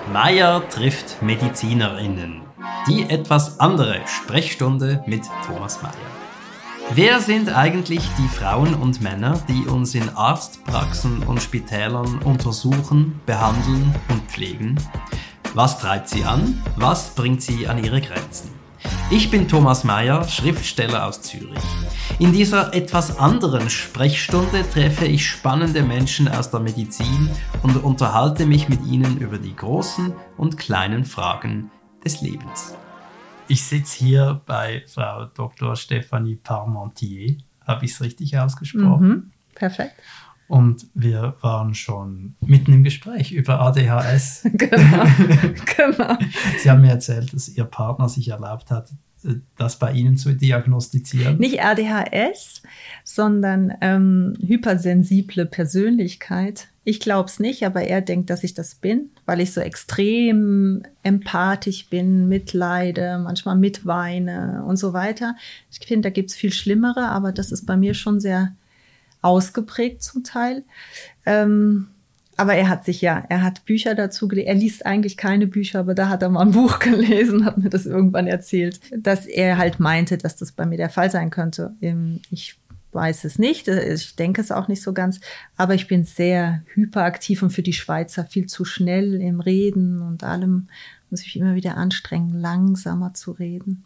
Meier trifft MedizinerInnen. Die etwas andere Sprechstunde mit Thomas Meier. Wer sind eigentlich die Frauen und Männer, die uns in Arztpraxen und Spitälern untersuchen, behandeln und pflegen? Was treibt sie an? Was bringt sie an ihre Grenzen? Ich bin Thomas Meier, Schriftsteller aus Zürich. In dieser etwas anderen Sprechstunde treffe ich spannende Menschen aus der Medizin und unterhalte mich mit ihnen über die großen und kleinen Fragen des Lebens. Ich sitze hier bei Frau Dr. Stéphanie Parmentier. Habe ich es richtig ausgesprochen? Perfekt. Und wir waren schon mitten im Gespräch über ADHS. Genau. Sie haben mir erzählt, dass Ihr Partner sich erlaubt hat, das bei Ihnen zu diagnostizieren. Nicht ADHS, sondern hypersensible Persönlichkeit. Ich glaube es nicht, aber er denkt, dass ich das bin, weil ich so extrem empathisch bin, mitleide, manchmal mitweine und so weiter. Ich finde, da gibt es viel Schlimmere, aber das ist bei mir schon sehr ausgeprägt zum Teil. Aber er hat Bücher dazu gelesen. Er liest eigentlich keine Bücher, aber da hat er mal ein Buch gelesen, hat mir das irgendwann erzählt, dass er halt meinte, dass das bei mir der Fall sein könnte. Ich weiß es nicht, ich denke es auch nicht so ganz, aber ich bin sehr hyperaktiv und für die Schweizer viel zu schnell im Reden und allem muss ich immer wieder anstrengen, langsamer zu reden.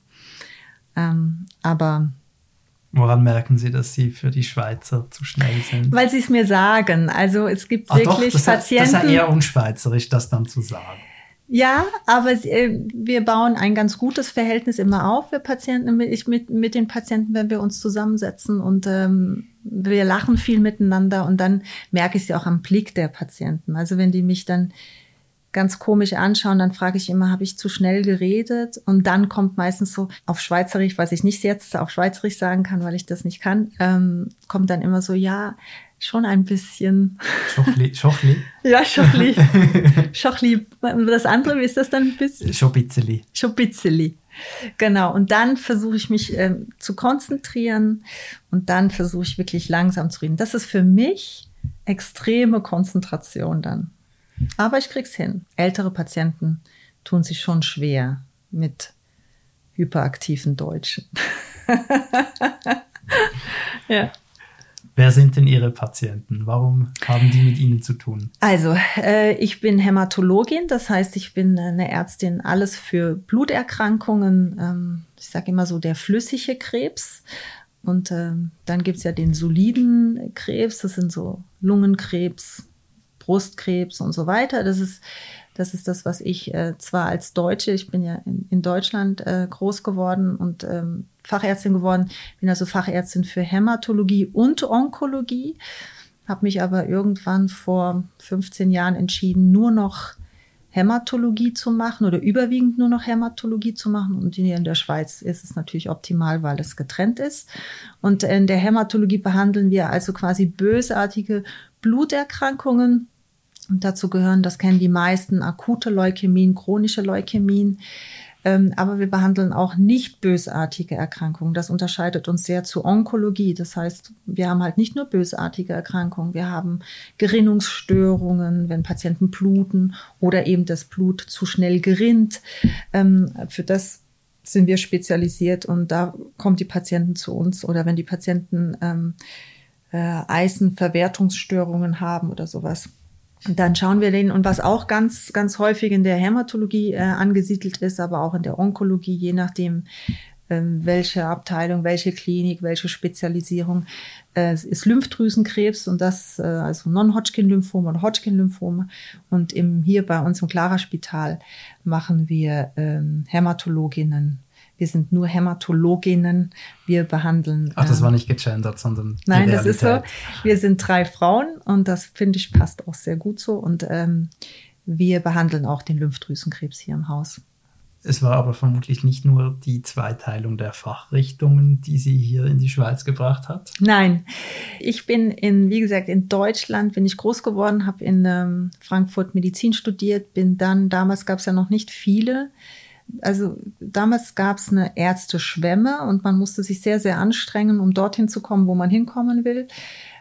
Aber woran merken Sie, dass Sie für die Schweizer zu schnell sind? Weil Sie es mir sagen. Also es gibt wirklich Patienten. Das ist ja eher unschweizerisch, das dann zu sagen. Ja, aber wir bauen ein ganz gutes Verhältnis immer auf, wir Patienten, mit den Patienten, wenn wir uns zusammensetzen und wir lachen viel miteinander und dann merke ich es ja auch am Blick der Patienten. Also wenn die mich dann ganz komisch anschauen, dann frage ich immer, habe ich zu schnell geredet? Und dann kommt meistens so auf Schweizerisch, was ich nicht jetzt auf Schweizerisch sagen kann, weil ich das nicht kann, kommt dann immer so, ja, schon ein bisschen. Schochli? Ja, Schochli. Schochli. Das andere, wie ist das dann ein bisschen? Schobitzeli. Schobitzeli. Genau. Und dann versuche ich mich zu konzentrieren und dann versuche ich wirklich langsam zu reden. Das ist für mich extreme Konzentration dann. Aber ich krieg's hin. Ältere Patienten tun sich schon schwer mit hyperaktiven Deutschen. Ja. Wer sind denn Ihre Patienten? Warum haben die mit Ihnen zu tun? Also, ich bin Hämatologin, das heißt, ich bin eine Ärztin, alles für Bluterkrankungen. Ich sage immer so, der flüssige Krebs. Und dann gibt's ja den soliden Krebs, das sind so Lungenkrebs, Brustkrebs und so weiter. Das ist das, was ich zwar als Deutsche, ich bin ja in Deutschland groß geworden und Fachärztin geworden, bin also Fachärztin für Hämatologie und Onkologie, habe mich aber irgendwann vor 15 Jahren entschieden, nur noch Hämatologie zu machen oder überwiegend nur noch Hämatologie zu machen. Und hier in der Schweiz ist es natürlich optimal, weil es getrennt ist. Und in der Hämatologie behandeln wir also quasi bösartige Bluterkrankungen. Und dazu gehören, das kennen die meisten, akute Leukämien, chronische Leukämien. Aber wir behandeln auch nicht bösartige Erkrankungen. Das unterscheidet uns sehr zur Onkologie. Das heißt, wir haben halt nicht nur bösartige Erkrankungen. Wir haben Gerinnungsstörungen, wenn Patienten bluten oder eben das Blut zu schnell gerinnt. Für das sind wir spezialisiert und da kommen die Patienten zu uns. Oder wenn die Patienten Eisenverwertungsstörungen haben oder sowas. Und dann schauen wir den, und was auch ganz, ganz häufig in der Hämatologie angesiedelt ist, aber auch in der Onkologie, je nachdem, welche Abteilung, welche Klinik, welche Spezialisierung, ist Lymphdrüsenkrebs und das, also Non-Hodgkin-Lymphome oder Hodgkin-Lymphome. Und hier bei uns im Clara-Spital machen wir Hämatologinnen. Wir sind nur Hämatologinnen. Wir behandeln. Ach, das war nicht gegendert, sondern. Nein, das ist so. Wir sind 3 Frauen und das, finde ich, passt auch sehr gut so. Und wir behandeln auch den Lymphdrüsenkrebs hier im Haus. Es war aber vermutlich nicht nur die Zweiteilung der Fachrichtungen, die Sie hier in die Schweiz gebracht hat. Nein, ich bin wie gesagt, in Deutschland bin ich groß geworden, habe in Frankfurt Medizin studiert, damals gab es ja noch nicht viele. Also damals gab es eine Ärzteschwemme und man musste sich sehr, sehr anstrengen, um dorthin zu kommen, wo man hinkommen will.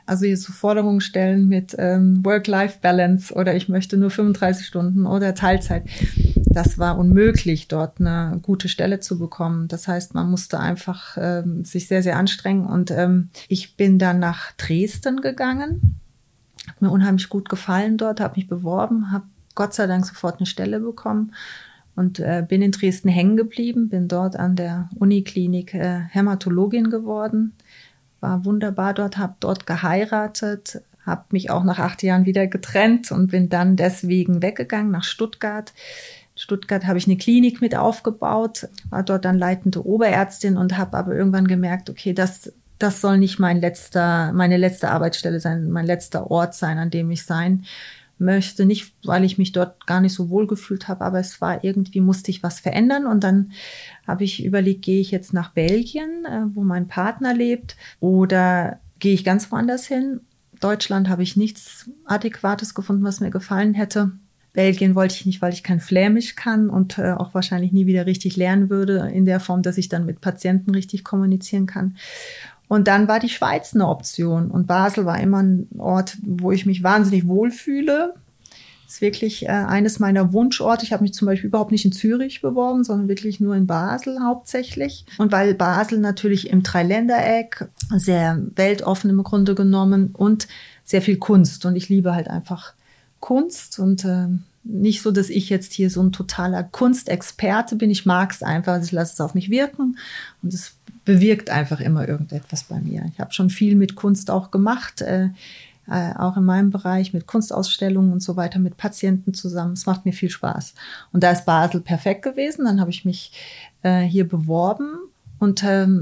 Also hier so Forderungen stellen mit Work-Life-Balance oder ich möchte nur 35 Stunden oder Teilzeit. Das war unmöglich, dort eine gute Stelle zu bekommen. Das heißt, man musste einfach sich sehr, sehr anstrengen. Und ich bin dann nach Dresden gegangen. Hat mir unheimlich gut gefallen dort, habe mich beworben, habe Gott sei Dank sofort eine Stelle bekommen und bin in Dresden hängen geblieben, bin dort an der Uniklinik Hämatologin geworden. War wunderbar dort, habe dort geheiratet, habe mich auch nach 8 Jahren wieder getrennt und bin dann deswegen weggegangen nach Stuttgart. In Stuttgart habe ich eine Klinik mit aufgebaut, war dort dann leitende Oberärztin und habe aber irgendwann gemerkt, okay, das soll nicht meine letzte Arbeitsstelle sein, mein letzter Ort sein, an dem ich sein möchte. Nicht, weil ich mich dort gar nicht so wohl gefühlt habe, aber es war irgendwie, musste ich was verändern. Und dann habe ich überlegt, gehe ich jetzt nach Belgien, wo mein Partner lebt, oder gehe ich ganz woanders hin? Deutschland habe ich nichts Adäquates gefunden, was mir gefallen hätte. Belgien wollte ich nicht, weil ich kein Flämisch kann und auch wahrscheinlich nie wieder richtig lernen würde, in der Form, dass ich dann mit Patienten richtig kommunizieren kann. Und dann war die Schweiz eine Option. Und Basel war immer ein Ort, wo ich mich wahnsinnig wohlfühle. Das ist wirklich eines meiner Wunschorte. Ich habe mich zum Beispiel überhaupt nicht in Zürich beworben, sondern wirklich nur in Basel hauptsächlich. Und weil Basel natürlich im Dreiländereck, sehr weltoffen im Grunde genommen und sehr viel Kunst. Und ich liebe halt einfach Kunst und nicht so, dass ich jetzt hier so ein totaler Kunstexperte bin. Ich mag es einfach, also ich lasse es auf mich wirken und es bewirkt einfach immer irgendetwas bei mir. Ich habe schon viel mit Kunst auch gemacht, auch in meinem Bereich mit Kunstausstellungen und so weiter, mit Patienten zusammen. Es macht mir viel Spaß. Und da ist Basel perfekt gewesen. Dann habe ich mich hier beworben. Und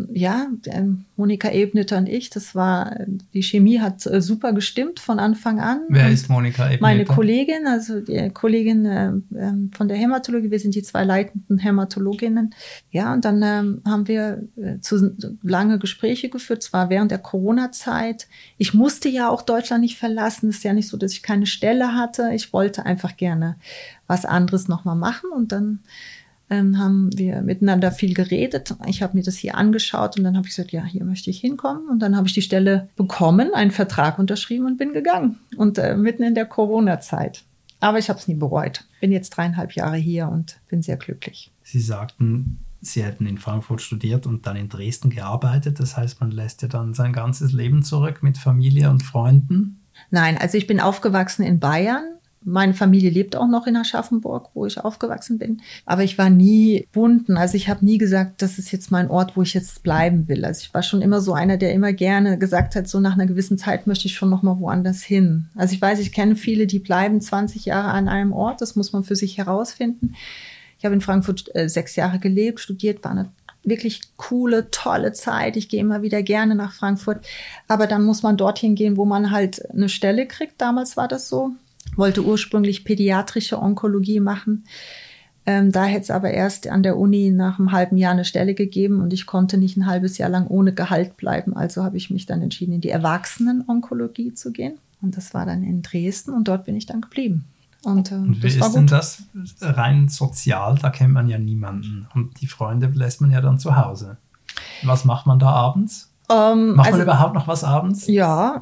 Monika Ebneter und ich, die Chemie hat super gestimmt von Anfang an. Wer ist Monika Ebneter? Meine Kollegin, also die Kollegin von der Hämatologie, wir sind die 2 leitenden Hämatologinnen. Ja, und dann haben wir lange Gespräche geführt, zwar während der Corona-Zeit. Ich musste ja auch Deutschland nicht verlassen. Es ist ja nicht so, dass ich keine Stelle hatte. Ich wollte einfach gerne was anderes nochmal machen und dann haben wir miteinander viel geredet. Ich habe mir das hier angeschaut und dann habe ich gesagt, ja, hier möchte ich hinkommen. Und dann habe ich die Stelle bekommen, einen Vertrag unterschrieben und bin gegangen. Und mitten in der Corona-Zeit. Aber ich habe es nie bereut. Bin jetzt 3,5 Jahre hier und bin sehr glücklich. Sie sagten, Sie hätten in Frankfurt studiert und dann in Dresden gearbeitet. Das heißt, man lässt ja dann sein ganzes Leben zurück mit Familie und Freunden? Nein, also ich bin aufgewachsen in Bayern. Meine Familie lebt auch noch in Aschaffenburg, wo ich aufgewachsen bin. Aber ich war nie gebunden. Also ich habe nie gesagt, das ist jetzt mein Ort, wo ich jetzt bleiben will. Also ich war schon immer so einer, der immer gerne gesagt hat, so nach einer gewissen Zeit möchte ich schon noch mal woanders hin. Also ich weiß, ich kenne viele, die bleiben 20 Jahre an einem Ort. Das muss man für sich herausfinden. Ich habe in Frankfurt 6 Jahre gelebt, studiert, war eine wirklich coole, tolle Zeit. Ich gehe immer wieder gerne nach Frankfurt. Aber dann muss man dorthin gehen, wo man halt eine Stelle kriegt. Damals war das so. Wollte ursprünglich pädiatrische Onkologie machen. Da hätte es aber erst an der Uni nach einem halben Jahr eine Stelle gegeben und ich konnte nicht ein halbes Jahr lang ohne Gehalt bleiben. Also habe ich mich dann entschieden, in die Erwachsenen-Onkologie zu gehen. Und das war dann in Dresden und dort bin ich dann geblieben. Und wie ist denn das rein sozial? Da kennt man ja niemanden und die Freunde lässt man ja dann zu Hause. Was macht man da abends? Macht man überhaupt noch was abends? Ja,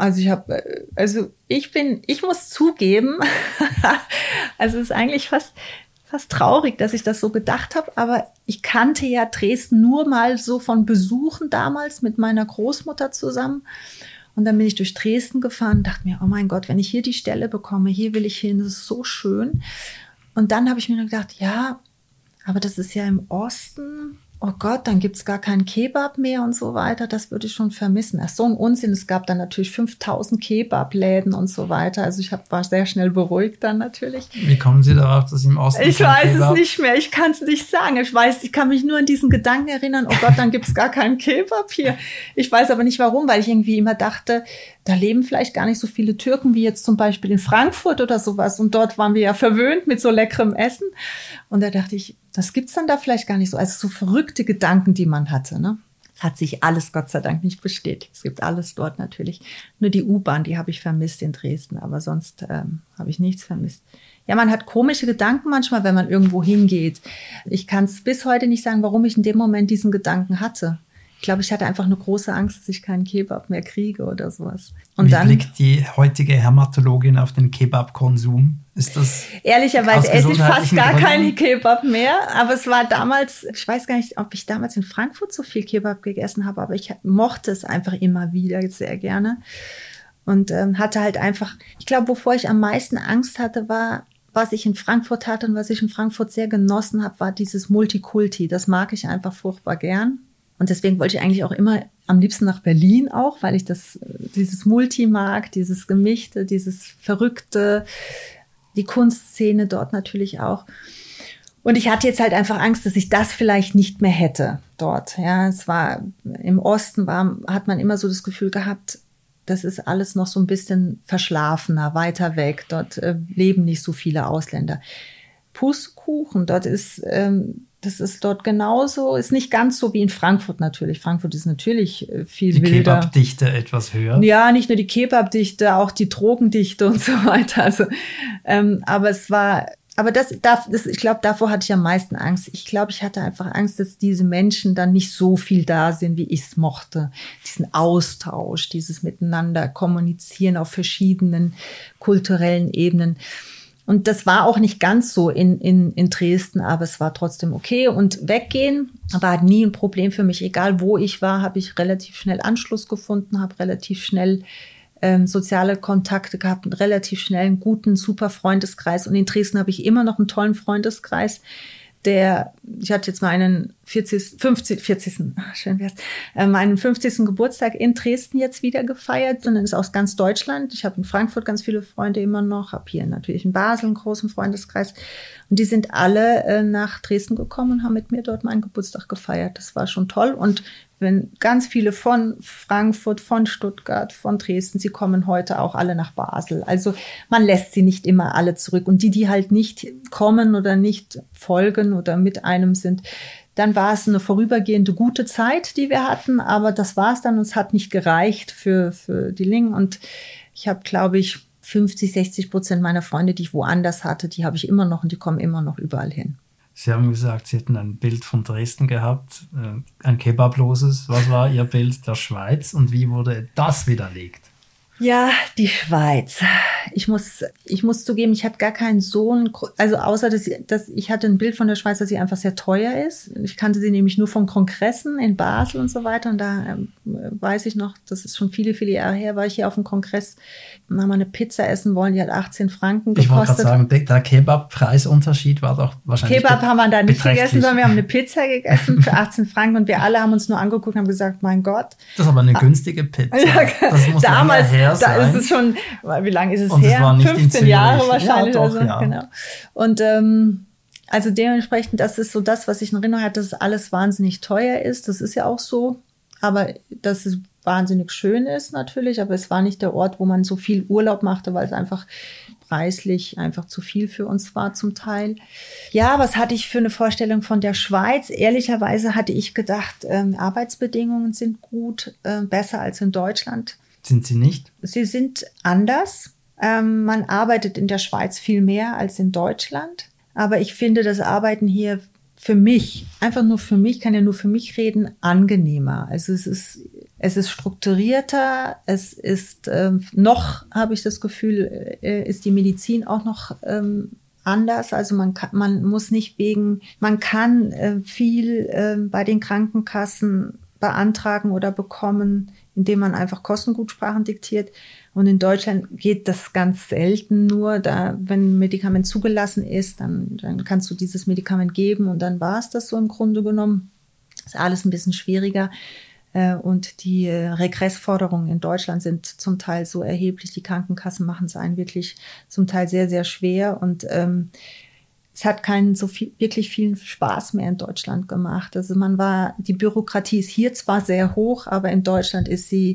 ich muss zugeben, also es ist eigentlich fast traurig, dass ich das so gedacht habe, aber ich kannte ja Dresden nur mal so von Besuchen damals mit meiner Großmutter zusammen. Und dann bin ich durch Dresden gefahren und dachte mir, oh mein Gott, wenn ich hier die Stelle bekomme, hier will ich hin, das ist so schön. Und dann habe ich mir gedacht, ja, aber das ist ja im Osten. Oh Gott, dann gibt's gar keinen Kebab mehr und so weiter. Das würde ich schon vermissen. Das ist so ein Unsinn. Es gab dann natürlich 5000 Kebabläden und so weiter. Also ich war sehr schnell beruhigt dann natürlich. Wie kommen Sie darauf, dass im Osten Ich weiß es nicht mehr. Ich kann es nicht sagen. Ich kann mich nur an diesen Gedanken erinnern. Oh Gott, dann gibt's gar keinen Kebab hier. Ich weiß aber nicht warum, weil ich irgendwie immer dachte, da leben vielleicht gar nicht so viele Türken wie jetzt zum Beispiel in Frankfurt oder sowas. Und dort waren wir ja verwöhnt mit so leckerem Essen. Und da dachte ich, das gibt's dann da vielleicht gar nicht so. Also so verrückte Gedanken, die man hatte, ne? Hat sich alles Gott sei Dank nicht bestätigt. Es gibt alles dort natürlich. Nur die U-Bahn, die habe ich vermisst in Dresden. Aber sonst habe ich nichts vermisst. Ja, man hat komische Gedanken manchmal, wenn man irgendwo hingeht. Ich kann es bis heute nicht sagen, warum ich in dem Moment diesen Gedanken hatte. Ich glaube, ich hatte einfach eine große Angst, dass ich keinen Kebab mehr kriege oder sowas. Und Wie dann blickt die heutige Hämatologin auf den Kebab-Konsum? Ist das ehrlicherweise aus esse ich fast gesundheitlichen gar Gründen? keinen Kebab mehr. Aber es war damals, ich weiß gar nicht, ob ich damals in Frankfurt so viel Kebab gegessen habe, aber ich mochte es einfach immer wieder sehr gerne. Und hatte halt einfach, ich glaube, wovor ich am meisten Angst hatte, war, was ich in Frankfurt hatte und was ich in Frankfurt sehr genossen habe, war dieses Multikulti. Das mag ich einfach furchtbar gern. Und deswegen wollte ich eigentlich auch immer am liebsten nach Berlin auch, weil ich dieses Multi mag, dieses Gemischte, dieses Verrückte, die Kunstszene dort natürlich auch. Und ich hatte jetzt halt einfach Angst, dass ich das vielleicht nicht mehr hätte dort. Ja, es war im Osten hat man immer so das Gefühl gehabt, das ist alles noch so ein bisschen verschlafener, weiter weg. Dort leben nicht so viele Ausländer. Pustekuchen, das ist dort genauso, ist nicht ganz so wie in Frankfurt natürlich. Frankfurt ist natürlich viel Die wilder. Kebabdichte etwas höher. Ja, nicht nur die Kebabdichte, auch die Drogendichte und so weiter. Also, ich glaube, davor hatte ich am meisten Angst. Ich glaube, ich hatte einfach Angst, dass diese Menschen dann nicht so viel da sind, wie ich es mochte. Diesen Austausch, dieses Miteinander kommunizieren auf verschiedenen kulturellen Ebenen. Und das war auch nicht ganz so in Dresden, aber es war trotzdem okay. Und weggehen war nie ein Problem für mich. Egal wo ich war, habe ich relativ schnell Anschluss gefunden, habe relativ schnell soziale Kontakte gehabt, relativ schnell einen guten, super Freundeskreis. Und in Dresden habe ich immer noch einen tollen Freundeskreis. Ich hatte jetzt meinen 40. Meinen 50. Geburtstag in Dresden jetzt wieder gefeiert. Und dann ist aus ganz Deutschland. Ich habe in Frankfurt ganz viele Freunde immer noch, habe hier natürlich in Basel einen großen Freundeskreis. Und die sind alle nach Dresden gekommen und haben mit mir dort meinen Geburtstag gefeiert. Das war schon toll. Und wenn ganz viele von Frankfurt, von Stuttgart, von Dresden, sie kommen heute auch alle nach Basel. Also man lässt sie nicht immer alle zurück. Und die halt nicht kommen oder nicht folgen oder mit einem sind, dann war es eine vorübergehende gute Zeit, die wir hatten. Aber das war es dann und es hat nicht gereicht für die Ling. Und ich habe, glaube ich, 50-60% meiner Freunde, die ich woanders hatte, die habe ich immer noch und die kommen immer noch überall hin. Sie haben gesagt, Sie hätten ein Bild von Dresden gehabt, ein kebabloses. Was war Ihr Bild der Schweiz und wie wurde das widerlegt? Ja, die Schweiz. Ich muss zugeben, ich hatte gar keinen also außer, dass ich hatte ein Bild von der Schweiz, dass sie einfach sehr teuer ist. Ich kannte sie nämlich nur von Kongressen in Basel und so weiter. Und da weiß ich noch, das ist schon viele, viele Jahre her, war ich hier auf dem Kongress und haben wir eine Pizza essen wollen, die hat 18 Franken gekostet. Ich wollte gerade sagen, der Kebab-Preisunterschied war doch wahrscheinlich Kebab haben wir da nicht gegessen, sondern wir haben eine beträchtlich. Pizza gegessen für 18 Franken und wir alle haben uns nur angeguckt und haben gesagt, mein Gott. Das ist aber eine günstige Pizza. Ja, Das muss damals, lange her sein. da ist es schon, wie lange ist es Und her? es war nicht in 15 Zürich. Jahre wahrscheinlich. Ja, doch, also, ja. Genau. Und also dementsprechend, das ist so das, was ich in Erinnerung hatte, dass alles wahnsinnig teuer ist. Das ist ja auch so. Aber dass es wahnsinnig schön ist natürlich. Aber es war nicht der Ort, wo man so viel Urlaub machte, weil es einfach preislich einfach zu viel für uns war zum Teil. Ja, was hatte ich für eine Vorstellung von der Schweiz? Ehrlicherweise hatte ich gedacht, Arbeitsbedingungen sind gut, besser als in Deutschland. Sind sie nicht? Sie sind anders. Man arbeitet in der Schweiz viel mehr als in Deutschland. Aber ich finde das Arbeiten hier für mich, einfach nur für mich, kann ja nur für mich reden, angenehmer. Also es ist strukturierter, es ist noch, habe ich das Gefühl, ist die Medizin auch noch anders. Also man muss nicht man kann viel bei den Krankenkassen beantragen oder bekommen, indem man einfach Kostengutsprachen diktiert. Und in Deutschland geht das ganz selten nur. Wenn ein Medikament zugelassen ist, dann kannst du dieses Medikament geben und dann war es das so im Grunde genommen. Ist alles ein bisschen schwieriger. Und die Regressforderungen in Deutschland sind zum Teil so erheblich. Die Krankenkassen machen es einen wirklich zum Teil sehr, sehr schwer. Und es hat keinen wirklich vielen Spaß mehr in Deutschland gemacht. Also die Bürokratie ist hier zwar sehr hoch, aber in Deutschland ist sie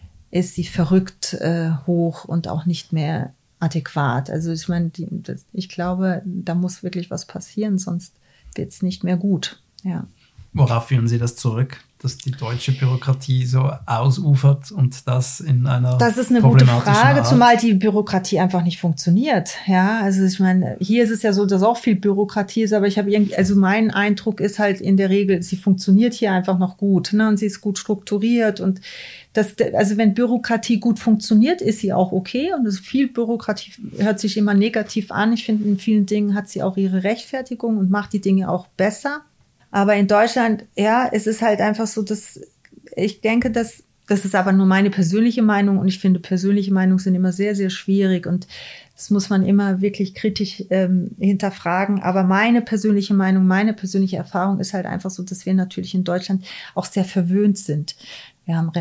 verrückt hoch und auch nicht mehr adäquat. Also ich meine, ich glaube, da muss wirklich was passieren, sonst wird es nicht mehr gut. Ja. Worauf führen Sie das zurück, dass die deutsche Bürokratie so ausufert und das in einer Das ist eine gute Frage, zumal die Bürokratie einfach nicht funktioniert. Ja, also ich meine, hier ist es ja so, dass auch viel Bürokratie ist, aber mein Eindruck ist halt in der Regel, sie funktioniert hier einfach noch gut, ne? Und sie ist gut strukturiert und also wenn Bürokratie gut funktioniert, ist sie auch okay. Und viel Bürokratie hört sich immer negativ an. Ich finde, in vielen Dingen hat sie auch ihre Rechtfertigung und macht die Dinge auch besser. Aber in Deutschland, ja, es ist halt einfach so, dass ich denke, das ist aber nur meine persönliche Meinung und ich finde, persönliche Meinungen sind immer sehr, sehr schwierig und das muss man immer wirklich kritisch hinterfragen. Aber meine persönliche Meinung, meine persönliche Erfahrung ist halt einfach so, dass wir natürlich in Deutschland auch sehr verwöhnt sind. Wir haben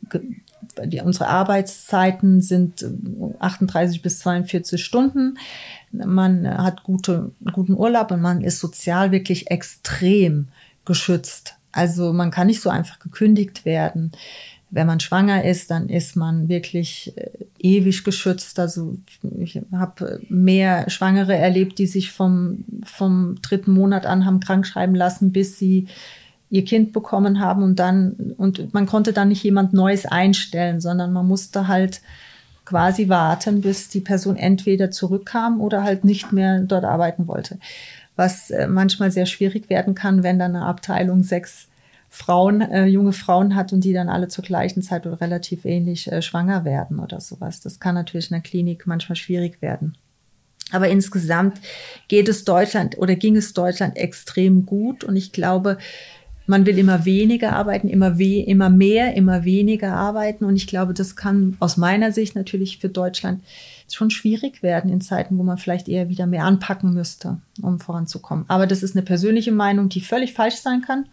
unsere Arbeitszeiten sind 38 bis 42 Stunden. Man hat guten Urlaub und man ist sozial wirklich extrem geschützt. Also man kann nicht so einfach gekündigt werden. Wenn man schwanger ist, dann ist man wirklich ewig geschützt. Also ich habe mehr Schwangere erlebt, die sich vom 3. Monat an haben krankschreiben lassen, bis sie ihr Kind bekommen haben und man konnte dann nicht jemand Neues einstellen, sondern man musste halt quasi warten, bis die Person entweder zurückkam oder halt nicht mehr dort arbeiten wollte. Was manchmal sehr schwierig werden kann, wenn dann eine Abteilung 6 junge Frauen hat und die dann alle zur gleichen Zeit oder relativ ähnlich schwanger werden oder sowas. Das kann natürlich in der Klinik manchmal schwierig werden. Aber insgesamt ging es Deutschland extrem gut und ich glaube, man will immer weniger arbeiten, immer mehr, immer weniger arbeiten. Und ich glaube, das kann aus meiner Sicht natürlich für Deutschland schon schwierig werden in Zeiten, wo man vielleicht eher wieder mehr anpacken müsste, um voranzukommen. Aber das ist eine persönliche Meinung, die völlig falsch sein kann.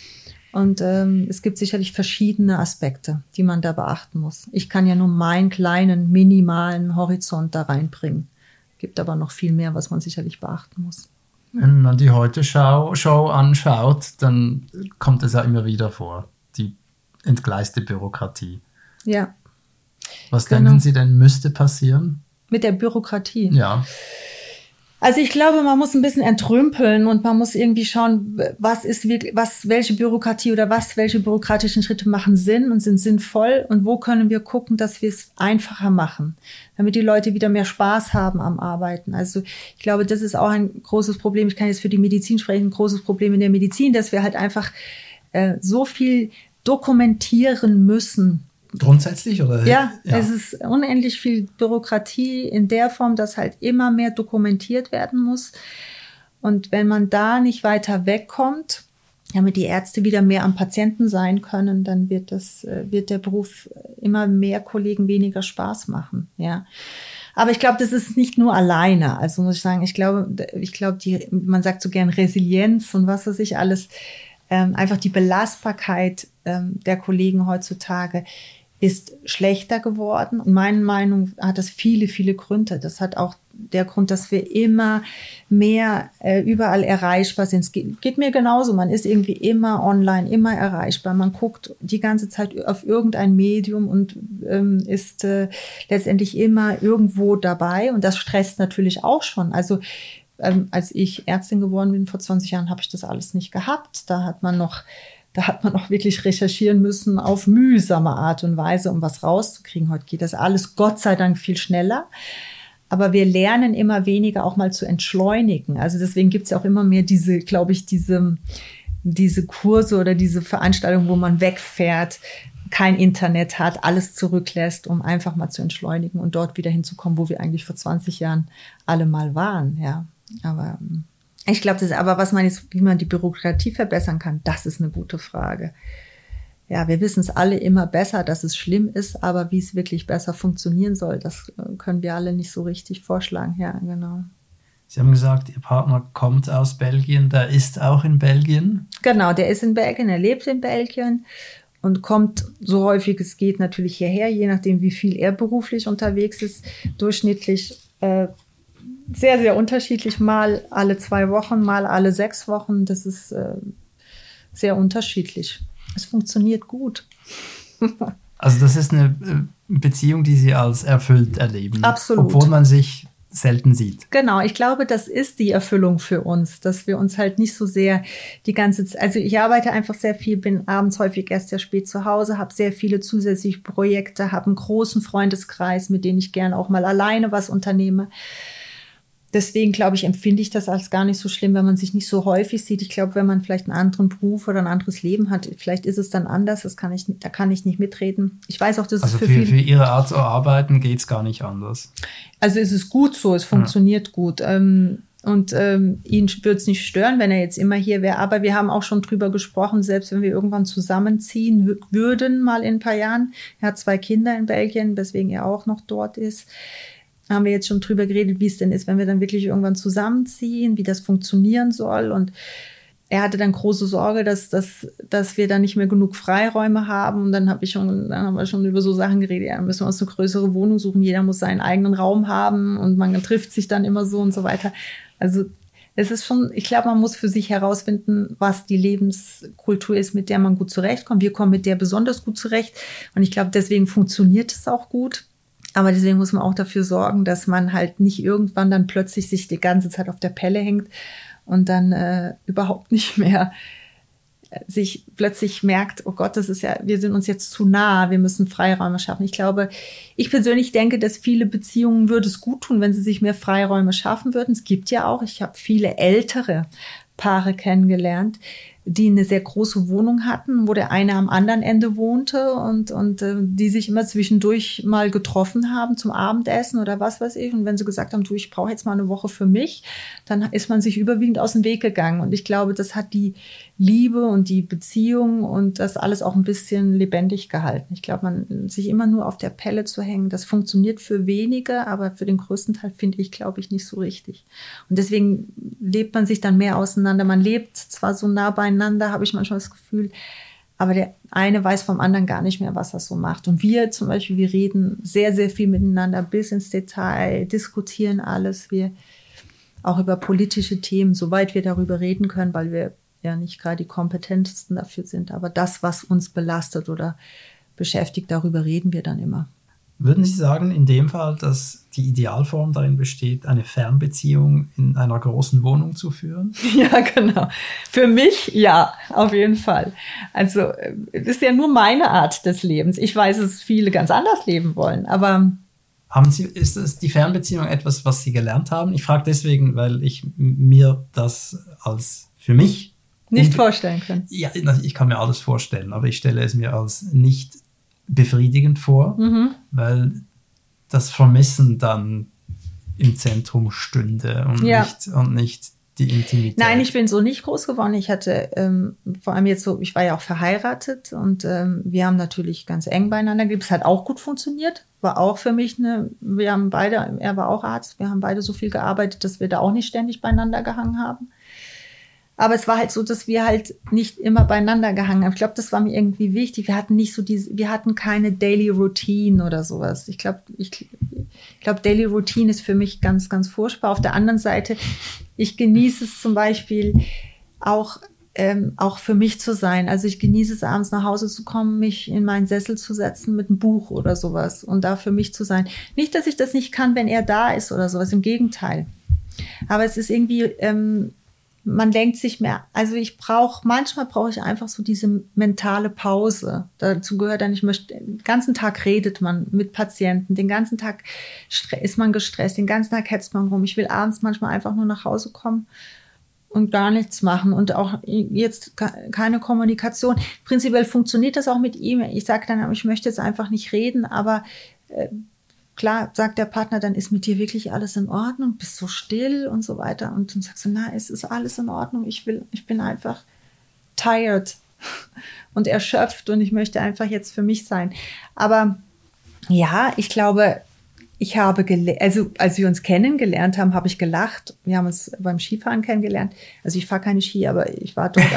Und es gibt sicherlich verschiedene Aspekte, die man da beachten muss. Ich kann ja nur meinen kleinen, minimalen Horizont da reinbringen. Gibt aber noch viel mehr, was man sicherlich beachten muss. Wenn man die Heute-Show anschaut, dann kommt es ja immer wieder vor, die entgleiste Bürokratie. Ja. Was denken Sie denn müsste passieren? Mit der Bürokratie? Ja. Also ich glaube, man muss ein bisschen entrümpeln und man muss irgendwie schauen, welche Bürokratie oder welche bürokratischen Schritte machen Sinn und sind sinnvoll und wo können wir gucken, dass wir es einfacher machen, damit die Leute wieder mehr Spaß haben am Arbeiten. Also ich glaube, das ist auch ein großes Problem. Ich kann jetzt für die Medizin sprechen, ein großes Problem in der Medizin, dass wir halt einfach so viel dokumentieren müssen. Grundsätzlich, oder? Ja, es ist unendlich viel Bürokratie in der Form, dass halt immer mehr dokumentiert werden muss. Und wenn man da nicht weiter wegkommt, damit die Ärzte wieder mehr am Patienten sein können, dann wird der Beruf immer mehr Kollegen weniger Spaß machen, ja. Aber ich glaube, das ist nicht nur alleine. Also muss ich sagen, ich glaube, man sagt so gern Resilienz und was weiß ich alles, einfach die Belastbarkeit der Kollegen heutzutage ist schlechter geworden. In meiner Meinung hat das viele, viele Gründe. Das hat auch der Grund, dass wir immer mehr überall erreichbar sind. Es geht mir genauso. Man ist irgendwie immer online, immer erreichbar. Man guckt die ganze Zeit auf irgendein Medium und ist letztendlich immer irgendwo dabei. Und das stresst natürlich auch schon. Also als ich Ärztin geworden bin vor 20 Jahren, habe ich das alles nicht gehabt. Da hat man noch wirklich recherchieren müssen auf mühsame Art und Weise, um was rauszukriegen. Heute geht das alles Gott sei Dank viel schneller. Aber wir lernen immer weniger auch mal zu entschleunigen. Also deswegen gibt es ja auch immer mehr diese Kurse oder diese Veranstaltungen, wo man wegfährt, kein Internet hat, alles zurücklässt, um einfach mal zu entschleunigen und dort wieder hinzukommen, wo wir eigentlich vor 20 Jahren alle mal waren. Ja, aber ich glaube, wie man die Bürokratie verbessern kann, das ist eine gute Frage. Ja, wir wissen es alle immer besser, dass es schlimm ist, aber wie es wirklich besser funktionieren soll, das können wir alle nicht so richtig vorschlagen. Ja, genau. Sie haben gesagt, Ihr Partner kommt aus Belgien, der ist auch in Belgien? Genau, der ist in Belgien, er lebt in Belgien und kommt so häufig es geht natürlich hierher, je nachdem, wie viel er beruflich unterwegs ist, durchschnittlich sehr, sehr unterschiedlich, mal alle 2 Wochen, mal alle 6 Wochen. Das ist sehr unterschiedlich. Es funktioniert gut. Also das ist eine Beziehung, die Sie als erfüllt erleben. Absolut. Obwohl man sich selten sieht. Genau, ich glaube, das ist die Erfüllung für uns, dass wir uns halt nicht so sehr die ganze Zeit, also ich arbeite einfach sehr viel, bin abends häufig erst sehr spät zu Hause, habe sehr viele zusätzliche Projekte, habe einen großen Freundeskreis, mit denen ich gerne auch mal alleine was unternehme. Deswegen, glaube ich, empfinde ich das als gar nicht so schlimm, wenn man sich nicht so häufig sieht. Ich glaube, wenn man vielleicht einen anderen Beruf oder ein anderes Leben hat, vielleicht ist es dann anders. Da kann ich nicht mitreden. Ich weiß auch, dass also es für für Ihre Art zu arbeiten geht es gar nicht anders. Also es ist gut so, es funktioniert gut. Und ihn würde es nicht stören, wenn er jetzt immer hier wäre. Aber wir haben auch schon drüber gesprochen, selbst wenn wir irgendwann zusammenziehen würden, mal in ein paar Jahren. Er hat 2 Kinder in Belgien, weswegen er auch noch dort ist. Haben wir jetzt schon drüber geredet, wie es denn ist, wenn wir dann wirklich irgendwann zusammenziehen, wie das funktionieren soll. Und er hatte dann große Sorge, dass wir dann nicht mehr genug Freiräume haben. Und dann haben wir schon über so Sachen geredet. Ja, dann müssen wir uns eine größere Wohnung suchen. Jeder muss seinen eigenen Raum haben und man trifft sich dann immer so und so weiter. Also es ist schon, ich glaube, man muss für sich herausfinden, was die Lebenskultur ist, mit der man gut zurechtkommt. Wir kommen mit der besonders gut zurecht. Und ich glaube, deswegen funktioniert es auch gut. Aber deswegen muss man auch dafür sorgen, dass man halt nicht irgendwann dann plötzlich sich die ganze Zeit auf der Pelle hängt und dann überhaupt nicht mehr sich plötzlich merkt, oh Gott, wir sind uns jetzt zu nah, wir müssen Freiräume schaffen. Ich persönlich denke, dass viele Beziehungen würde es gut tun, wenn sie sich mehr Freiräume schaffen würden. Es gibt ja auch, ich habe viele ältere Paare kennengelernt, die eine sehr große Wohnung hatten, wo der eine am anderen Ende wohnte und die sich immer zwischendurch mal getroffen haben zum Abendessen oder was weiß ich. Und wenn sie gesagt haben, du, ich brauche jetzt mal eine Woche für mich, dann ist man sich überwiegend aus dem Weg gegangen. Und ich glaube, das hat die Liebe und die Beziehung und das alles auch ein bisschen lebendig gehalten. Ich glaube, sich immer nur auf der Pelle zu hängen, das funktioniert für wenige, aber für den größten Teil finde ich, glaube ich, nicht so richtig. Und deswegen lebt man sich dann mehr auseinander. Man lebt zwar so nah beieinander, habe ich manchmal das Gefühl, aber der eine weiß vom anderen gar nicht mehr, was er so macht. Und wir zum Beispiel, wir reden sehr, sehr viel miteinander bis ins Detail, diskutieren alles. Wir auch über politische Themen, soweit wir darüber reden können, weil wir ja nicht gerade die kompetentesten dafür sind. Aber das, was uns belastet oder beschäftigt, darüber reden wir dann immer. Würden Sie sagen, in dem Fall, dass die Idealform darin besteht, eine Fernbeziehung in einer großen Wohnung zu führen? Ja, genau. Für mich, ja, auf jeden Fall. Also, es ist ja nur meine Art des Lebens. Ich weiß, dass viele ganz anders leben wollen, aber... Ist es die Fernbeziehung etwas, was Sie gelernt haben? Ich frage deswegen, weil ich mir das als für mich... Nicht vorstellen können. Ja, ich kann mir alles vorstellen, aber ich stelle es mir als nicht befriedigend vor, weil das Vermissen dann im Zentrum stünde und nicht die Intimität. Nein, ich bin so nicht groß geworden. Ich hatte vor allem jetzt so, ich war ja auch verheiratet und wir haben natürlich ganz eng beieinander gelebt. Es hat auch gut funktioniert. War auch für mich wir haben beide, er war auch Arzt, wir haben beide so viel gearbeitet, dass wir da auch nicht ständig beieinander gehangen haben. Aber es war halt so, dass wir halt nicht immer beieinander gehangen haben. Ich glaube, das war mir irgendwie wichtig. Wir hatten nicht so wir hatten keine Daily Routine oder sowas. Ich glaube, Daily Routine ist für mich ganz, ganz furchtbar. Auf der anderen Seite, ich genieße es zum Beispiel auch für mich zu sein. Also ich genieße es, abends nach Hause zu kommen, mich in meinen Sessel zu setzen mit einem Buch oder sowas und da für mich zu sein. Nicht, dass ich das nicht kann, wenn er da ist oder sowas. Im Gegenteil. Aber es ist irgendwie... man denkt sich mehr, also manchmal brauche ich einfach so diese mentale Pause. Dazu gehört dann, den ganzen Tag redet man mit Patienten, den ganzen Tag ist man gestresst, den ganzen Tag hetzt man rum. Ich will abends manchmal einfach nur nach Hause kommen und gar nichts machen und auch jetzt keine Kommunikation. Prinzipiell funktioniert das auch mit ihm. Ich sage dann, ich möchte jetzt einfach nicht reden, aber klar, sagt der Partner, dann ist mit dir wirklich alles in Ordnung, bist so still und so weiter. Und dann sagst du, es ist alles in Ordnung, ich bin einfach tired und erschöpft und ich möchte einfach jetzt für mich sein. Aber ja, ich glaube, also als wir uns kennengelernt haben, habe ich gelacht. Wir haben uns beim Skifahren kennengelernt. Also ich fahre keine Ski, aber ich war dort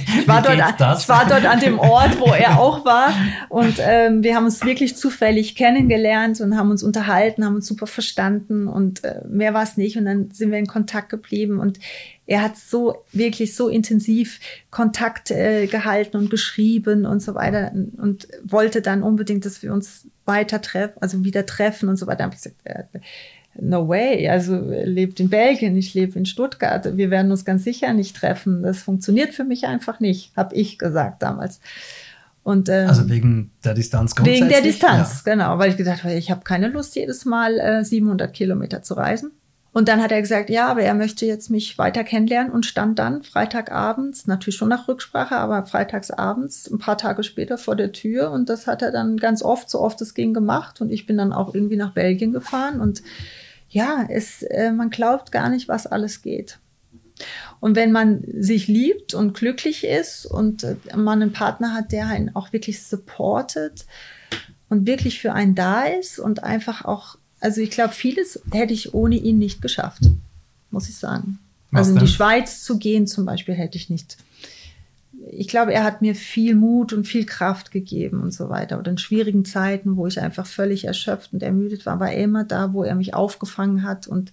an dem Ort, wo er auch war. Und wir haben uns wirklich zufällig kennengelernt und haben uns unterhalten, haben uns super verstanden und mehr war es nicht. Und dann sind wir in Kontakt geblieben und er hat wirklich so intensiv Kontakt gehalten und geschrieben und so weiter und wollte dann unbedingt, dass wir uns wieder treffen und so weiter. Da habe ich gesagt, no way, also er lebt in Belgien, ich lebe in Stuttgart, wir werden uns ganz sicher nicht treffen. Das funktioniert für mich einfach nicht, habe ich gesagt damals. Und, also wegen der Distanz grundsätzlich? Wegen der Distanz, genau, weil ich gesagt habe, ich habe keine Lust, jedes Mal 700 Kilometer zu reisen. Und dann hat er gesagt, ja, aber er möchte jetzt mich weiter kennenlernen und stand dann Freitagabends, natürlich schon nach Rücksprache, aber freitagsabends, ein paar Tage später vor der Tür. Und das hat er dann ganz oft, so oft es ging, gemacht. Und ich bin dann auch irgendwie nach Belgien gefahren. Und ja, man glaubt gar nicht, was alles geht. Und wenn man sich liebt und glücklich ist und man einen Partner hat, der einen auch wirklich supportet und wirklich für einen da ist und einfach auch, also ich glaube, vieles hätte ich ohne ihn nicht geschafft, muss ich sagen. Also in die Schweiz zu gehen zum Beispiel hätte ich nicht. Ich glaube, er hat mir viel Mut und viel Kraft gegeben und so weiter. Oder in schwierigen Zeiten, wo ich einfach völlig erschöpft und ermüdet war er immer da, wo er mich aufgefangen hat und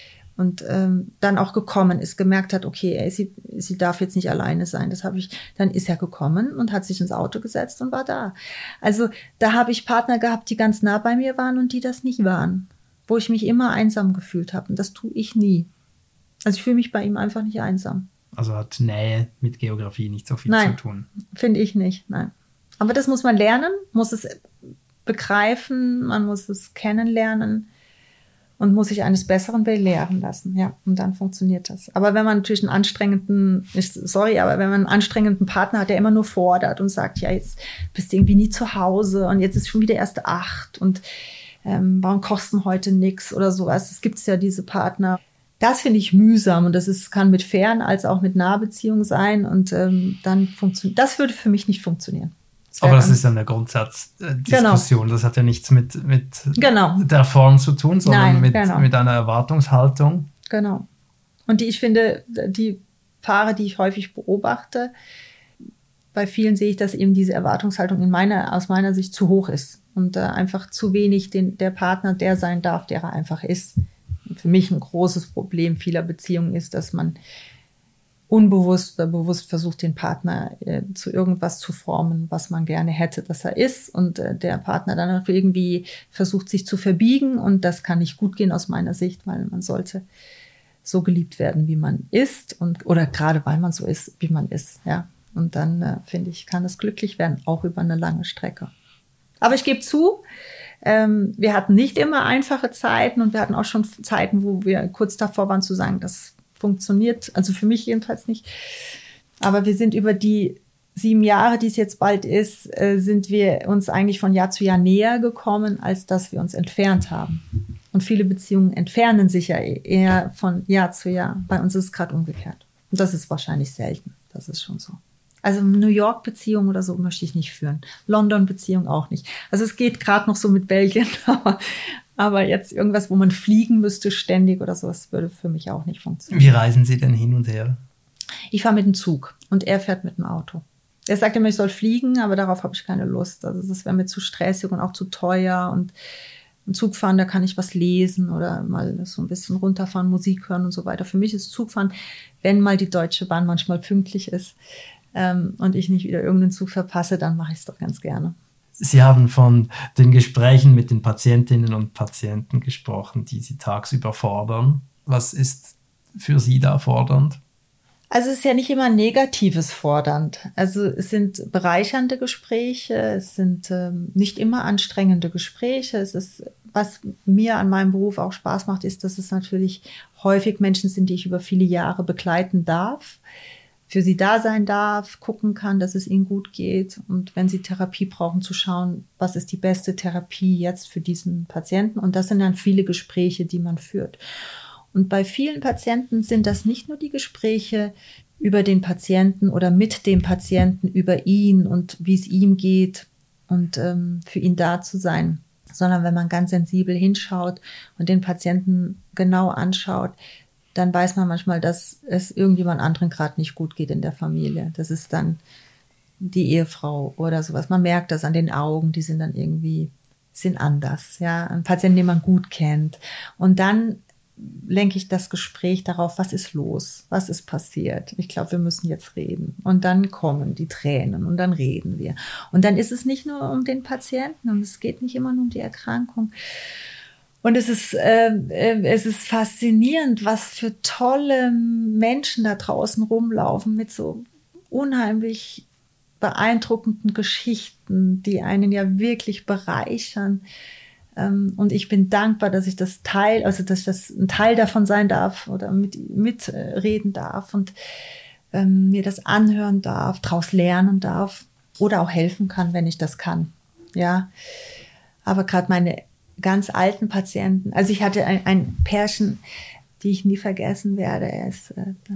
dann auch gekommen ist, gemerkt hat, okay, sie darf jetzt nicht alleine sein. Dann ist er gekommen und hat sich ins Auto gesetzt und war da. Also da habe ich Partner gehabt, die ganz nah bei mir waren und die das nicht waren, wo ich mich immer einsam gefühlt habe. Und das tue ich nie. Also ich fühle mich bei ihm einfach nicht einsam. Also hat Nähe mit Geografie nicht so viel zu tun? Nein, finde ich nicht, nein. Aber das muss man lernen, muss es begreifen, man muss es kennenlernen. Und muss sich eines Besseren belehren lassen, ja, und dann funktioniert das. Aber wenn man natürlich einen anstrengenden Partner hat, der immer nur fordert und sagt, ja, jetzt bist du irgendwie nie zu Hause und jetzt ist schon wieder erst 8 und warum kochst du heute nix oder sowas. Es gibt ja diese Partner. Das finde ich mühsam und kann mit Fern- als auch mit Nahbeziehung sein und dann funktioniert. Das würde für mich nicht funktionieren. Aber das ist ja eine Grundsatzdiskussion. Genau. Das hat ja nichts mit der Form zu tun, sondern mit einer Erwartungshaltung. Genau. Und ich finde, die Paare, die ich häufig beobachte, bei vielen sehe ich, dass eben diese Erwartungshaltung aus meiner Sicht zu hoch ist und einfach zu wenig der Partner der sein darf, der er einfach ist. Und für mich ein großes Problem vieler Beziehungen ist, dass man unbewusst oder bewusst versucht, den Partner zu irgendwas zu formen, was man gerne hätte, dass er ist. Und der Partner dann auch irgendwie versucht, sich zu verbiegen. Und das kann nicht gut gehen aus meiner Sicht, weil man sollte so geliebt werden, wie man ist. Oder gerade weil man so ist, wie man ist. Ja. Und dann, finde ich, kann es glücklich werden, auch über eine lange Strecke. Aber ich gebe zu, wir hatten nicht immer einfache Zeiten. Und wir hatten auch schon Zeiten, wo wir kurz davor waren zu sagen, das funktioniert, also für mich jedenfalls nicht. Aber wir sind über die 7 Jahre, die es jetzt bald ist, sind wir uns eigentlich von Jahr zu Jahr näher gekommen, als dass wir uns entfernt haben. Und viele Beziehungen entfernen sich ja eher von Jahr zu Jahr. Bei uns ist es gerade umgekehrt. Und das ist wahrscheinlich selten. Das ist schon so. Also New York-Beziehung oder so möchte ich nicht führen. London-Beziehung auch nicht. Also es geht gerade noch so mit Belgien, aber jetzt irgendwas, wo man fliegen müsste ständig oder so, das würde für mich auch nicht funktionieren. Wie reisen Sie denn hin und her? Ich fahre mit dem Zug und er fährt mit dem Auto. Er sagt immer, ich soll fliegen, aber darauf habe ich keine Lust. Also das wäre mir zu stressig und auch zu teuer. Und im Zugfahren, da kann ich was lesen oder mal so ein bisschen runterfahren, Musik hören und so weiter. Für mich ist Zugfahren, wenn mal die Deutsche Bahn manchmal pünktlich ist und ich nicht wieder irgendeinen Zug verpasse, dann mache ich es doch ganz gerne. Sie haben von den Gesprächen mit den Patientinnen und Patienten gesprochen, die Sie tagsüber fordern. Was ist für Sie da fordernd? Also es ist ja nicht immer Negatives fordernd. Also es sind bereichernde Gespräche, es sind nicht immer anstrengende Gespräche. Es ist, was mir an meinem Beruf auch Spaß macht, ist, dass es natürlich häufig Menschen sind, die ich über viele Jahre begleiten darf, für sie da sein darf, gucken kann, dass es ihnen gut geht und wenn sie Therapie brauchen, zu schauen, was ist die beste Therapie jetzt für diesen Patienten. Und das sind dann viele Gespräche, die man führt. Und bei vielen Patienten sind das nicht nur die Gespräche über den Patienten oder mit dem Patienten, über ihn und wie es ihm geht und für ihn da zu sein, sondern wenn man ganz sensibel hinschaut und den Patienten genau anschaut, dann weiß man manchmal, dass es irgendjemand anderen gerade nicht gut geht in der Familie. Das ist dann die Ehefrau oder sowas. Man merkt das an den Augen, die sind dann irgendwie, sind anders. Ja, ein Patient, den man gut kennt. Und dann lenke ich das Gespräch darauf, was ist los? Was ist passiert? Ich glaube, wir müssen jetzt reden. Und dann kommen die Tränen und dann reden wir. Und dann ist es nicht nur um den Patienten und es geht nicht immer nur um die Erkrankung. Und es ist faszinierend, was für tolle Menschen da draußen rumlaufen mit so unheimlich beeindruckenden Geschichten, die einen ja wirklich bereichern. Und ich bin dankbar, dass ich dass ich das ein Teil davon sein darf oder mitreden darf und mir das anhören darf, daraus lernen darf oder auch helfen kann, wenn ich das kann. Ja, aber gerade meine ganz alten Patienten, also ich hatte ein Pärchen, die ich nie vergessen werde. Er ist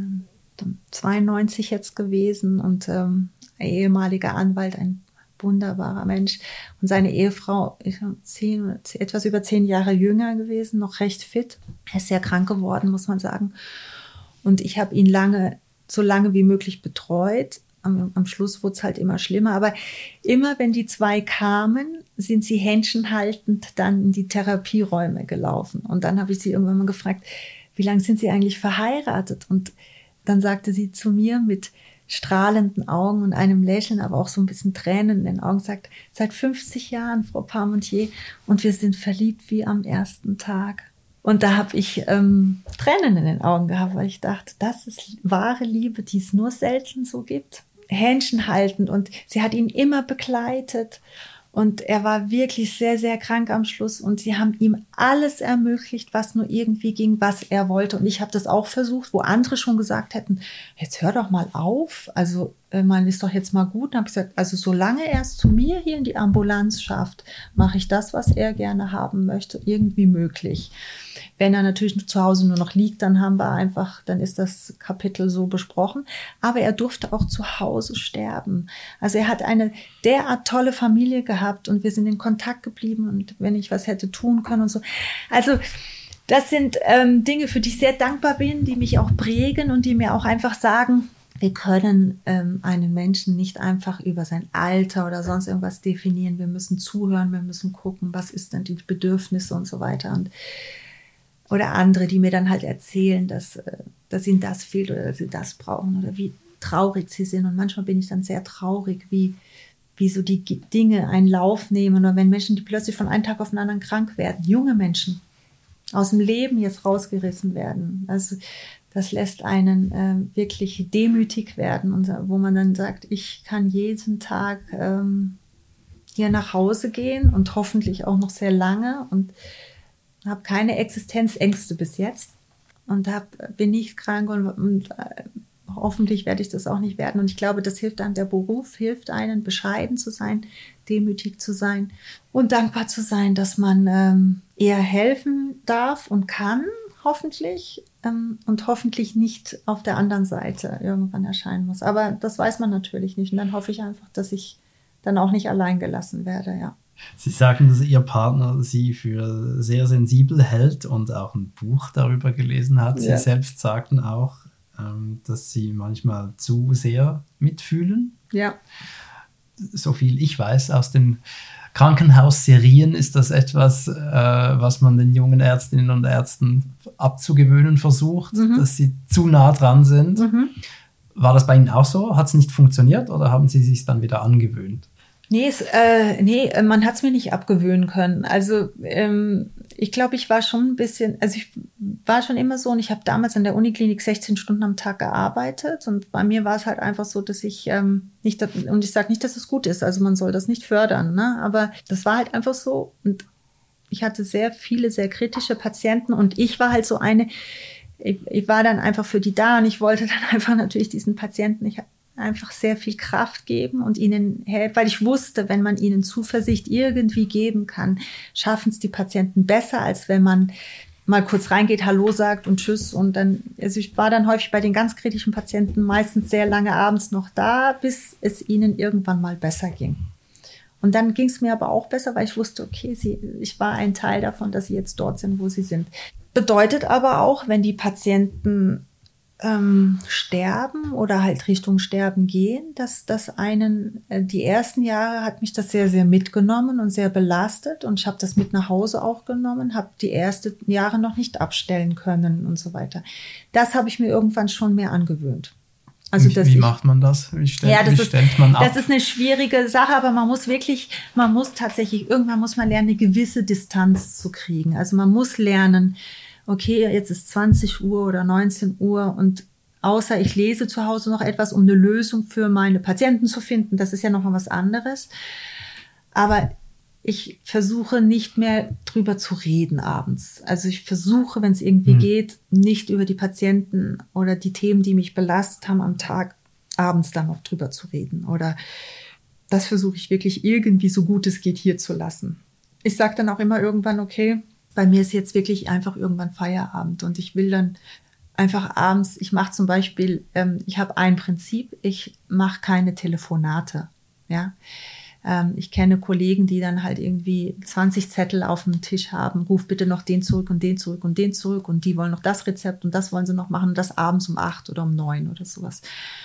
92 jetzt gewesen und ein ehemaliger Anwalt, ein wunderbarer Mensch. Und seine Ehefrau ist etwas über 10 Jahre jünger gewesen, noch recht fit. Er ist sehr krank geworden, muss man sagen. Und ich habe ihn so lange wie möglich betreut. Am Schluss wurde es halt immer schlimmer. Aber immer, wenn die zwei kamen, sind sie händchenhaltend dann in die Therapieräume gelaufen. Und dann habe ich sie irgendwann mal gefragt, wie lange sind Sie eigentlich verheiratet? Und dann sagte sie zu mir mit strahlenden Augen und einem Lächeln, aber auch so ein bisschen Tränen in den Augen, sagt, seit 50 Jahren, Frau Parmentier, und wir sind verliebt wie am ersten Tag. Und da habe ich Tränen in den Augen gehabt, weil ich dachte, das ist wahre Liebe, die es nur selten so gibt. Händchen haltend, und sie hat ihn immer begleitet. Und er war wirklich sehr, sehr krank am Schluss und sie haben ihm alles ermöglicht, was nur irgendwie ging, was er wollte. Und ich habe das auch versucht, wo andere schon gesagt hätten, jetzt hör doch mal auf, also man ist doch jetzt mal gut. Und habe ich gesagt, also solange er es zu mir hier in die Ambulanz schafft, mache ich das, was er gerne haben möchte, irgendwie möglich. Wenn er natürlich zu Hause nur noch liegt, dann ist das Kapitel so besprochen. Aber er durfte auch zu Hause sterben. Also er hat eine derart tolle Familie gehabt und wir sind in Kontakt geblieben und wenn ich was hätte tun können und so. Also das sind Dinge, für die ich sehr dankbar bin, die mich auch prägen und die mir auch einfach sagen, wir können einen Menschen nicht einfach über sein Alter oder sonst irgendwas definieren. Wir müssen zuhören, wir müssen gucken, was ist denn die Bedürfnisse und so weiter. Oder andere, die mir dann halt erzählen, dass ihnen das fehlt oder dass sie das brauchen oder wie traurig sie sind. Und manchmal bin ich dann sehr traurig, wie so die Dinge einen Lauf nehmen oder wenn Menschen, die plötzlich von einem Tag auf den anderen krank werden, junge Menschen aus dem Leben jetzt rausgerissen werden. Also das lässt einen wirklich demütig werden, und wo man dann sagt, ich kann jeden Tag hier nach Hause gehen und hoffentlich auch noch sehr lange und habe keine Existenzängste bis jetzt und bin nicht krank und hoffentlich werde ich das auch nicht werden. Und ich glaube, das hilft einem, der Beruf hilft einem, bescheiden zu sein, demütig zu sein und dankbar zu sein, dass man eher helfen darf und kann, hoffentlich, und hoffentlich nicht auf der anderen Seite irgendwann erscheinen muss. Aber das weiß man natürlich nicht. Und dann hoffe ich einfach, dass ich dann auch nicht allein gelassen werde, ja. Sie sagten, dass Ihr Partner Sie für sehr sensibel hält und auch ein Buch darüber gelesen hat. Ja. Sie selbst sagten auch, dass Sie manchmal zu sehr mitfühlen. Ja. So viel ich weiß aus den Krankenhausserien ist das etwas, was man den jungen Ärztinnen und Ärzten abzugewöhnen versucht, dass sie zu nah dran sind. Mhm. War das bei Ihnen auch so? Hat es nicht funktioniert oder haben Sie sich dann wieder angewöhnt? Nee, man hat es mir nicht abgewöhnen können. Also ich glaube, ich war schon immer so, und ich habe damals in der Uniklinik 16 Stunden am Tag gearbeitet und bei mir war es halt einfach so, dass ich nicht, und ich sage nicht, dass es gut ist, also man soll das nicht fördern, ne? Aber das war halt einfach so und ich hatte sehr viele, sehr kritische Patienten und ich war halt so ich war dann einfach für die da und ich wollte dann einfach natürlich diesen Patienten, einfach sehr viel Kraft geben und ihnen helfen, weil ich wusste, wenn man ihnen Zuversicht irgendwie geben kann, schaffen es die Patienten besser, als wenn man mal kurz reingeht, Hallo sagt und Tschüss und dann, also ich war dann häufig bei den ganz kritischen Patienten meistens sehr lange abends noch da, bis es ihnen irgendwann mal besser ging. Und dann ging es mir aber auch besser, weil ich wusste, okay, ich war ein Teil davon, dass sie jetzt dort sind, wo sie sind. Bedeutet aber auch, wenn die Patienten sterben oder halt Richtung Sterben gehen, dass das die ersten Jahre hat mich das sehr, sehr mitgenommen und sehr belastet und ich habe das mit nach Hause auch genommen, habe die ersten Jahre noch nicht abstellen können und so weiter. Das habe ich mir irgendwann schon mehr angewöhnt. Also, wie macht man das? Wie stellt man ab? Das ist eine schwierige Sache, aber man muss tatsächlich, irgendwann muss man lernen, eine gewisse Distanz zu kriegen. Also man muss lernen, okay, jetzt ist 20 Uhr oder 19 Uhr und außer ich lese zu Hause noch etwas, um eine Lösung für meine Patienten zu finden, das ist ja noch mal was anderes. Aber ich versuche nicht mehr drüber zu reden abends. Also ich versuche, wenn es irgendwie geht, nicht über die Patienten oder die Themen, die mich belastet haben am Tag, abends dann noch drüber zu reden. Oder das versuche ich wirklich irgendwie so gut es geht hier zu lassen. Ich sage dann auch immer irgendwann, okay, bei mir ist jetzt wirklich einfach irgendwann Feierabend und ich will dann einfach abends, ich mache zum Beispiel, ich habe ein Prinzip, ich mache keine Telefonate, ja. Ich kenne Kollegen, die dann halt irgendwie 20 Zettel auf dem Tisch haben. Ruf bitte noch den zurück und den zurück und den zurück. Und die wollen noch das Rezept und das wollen sie noch machen. Und das abends um 8 oder um 9 oder sowas.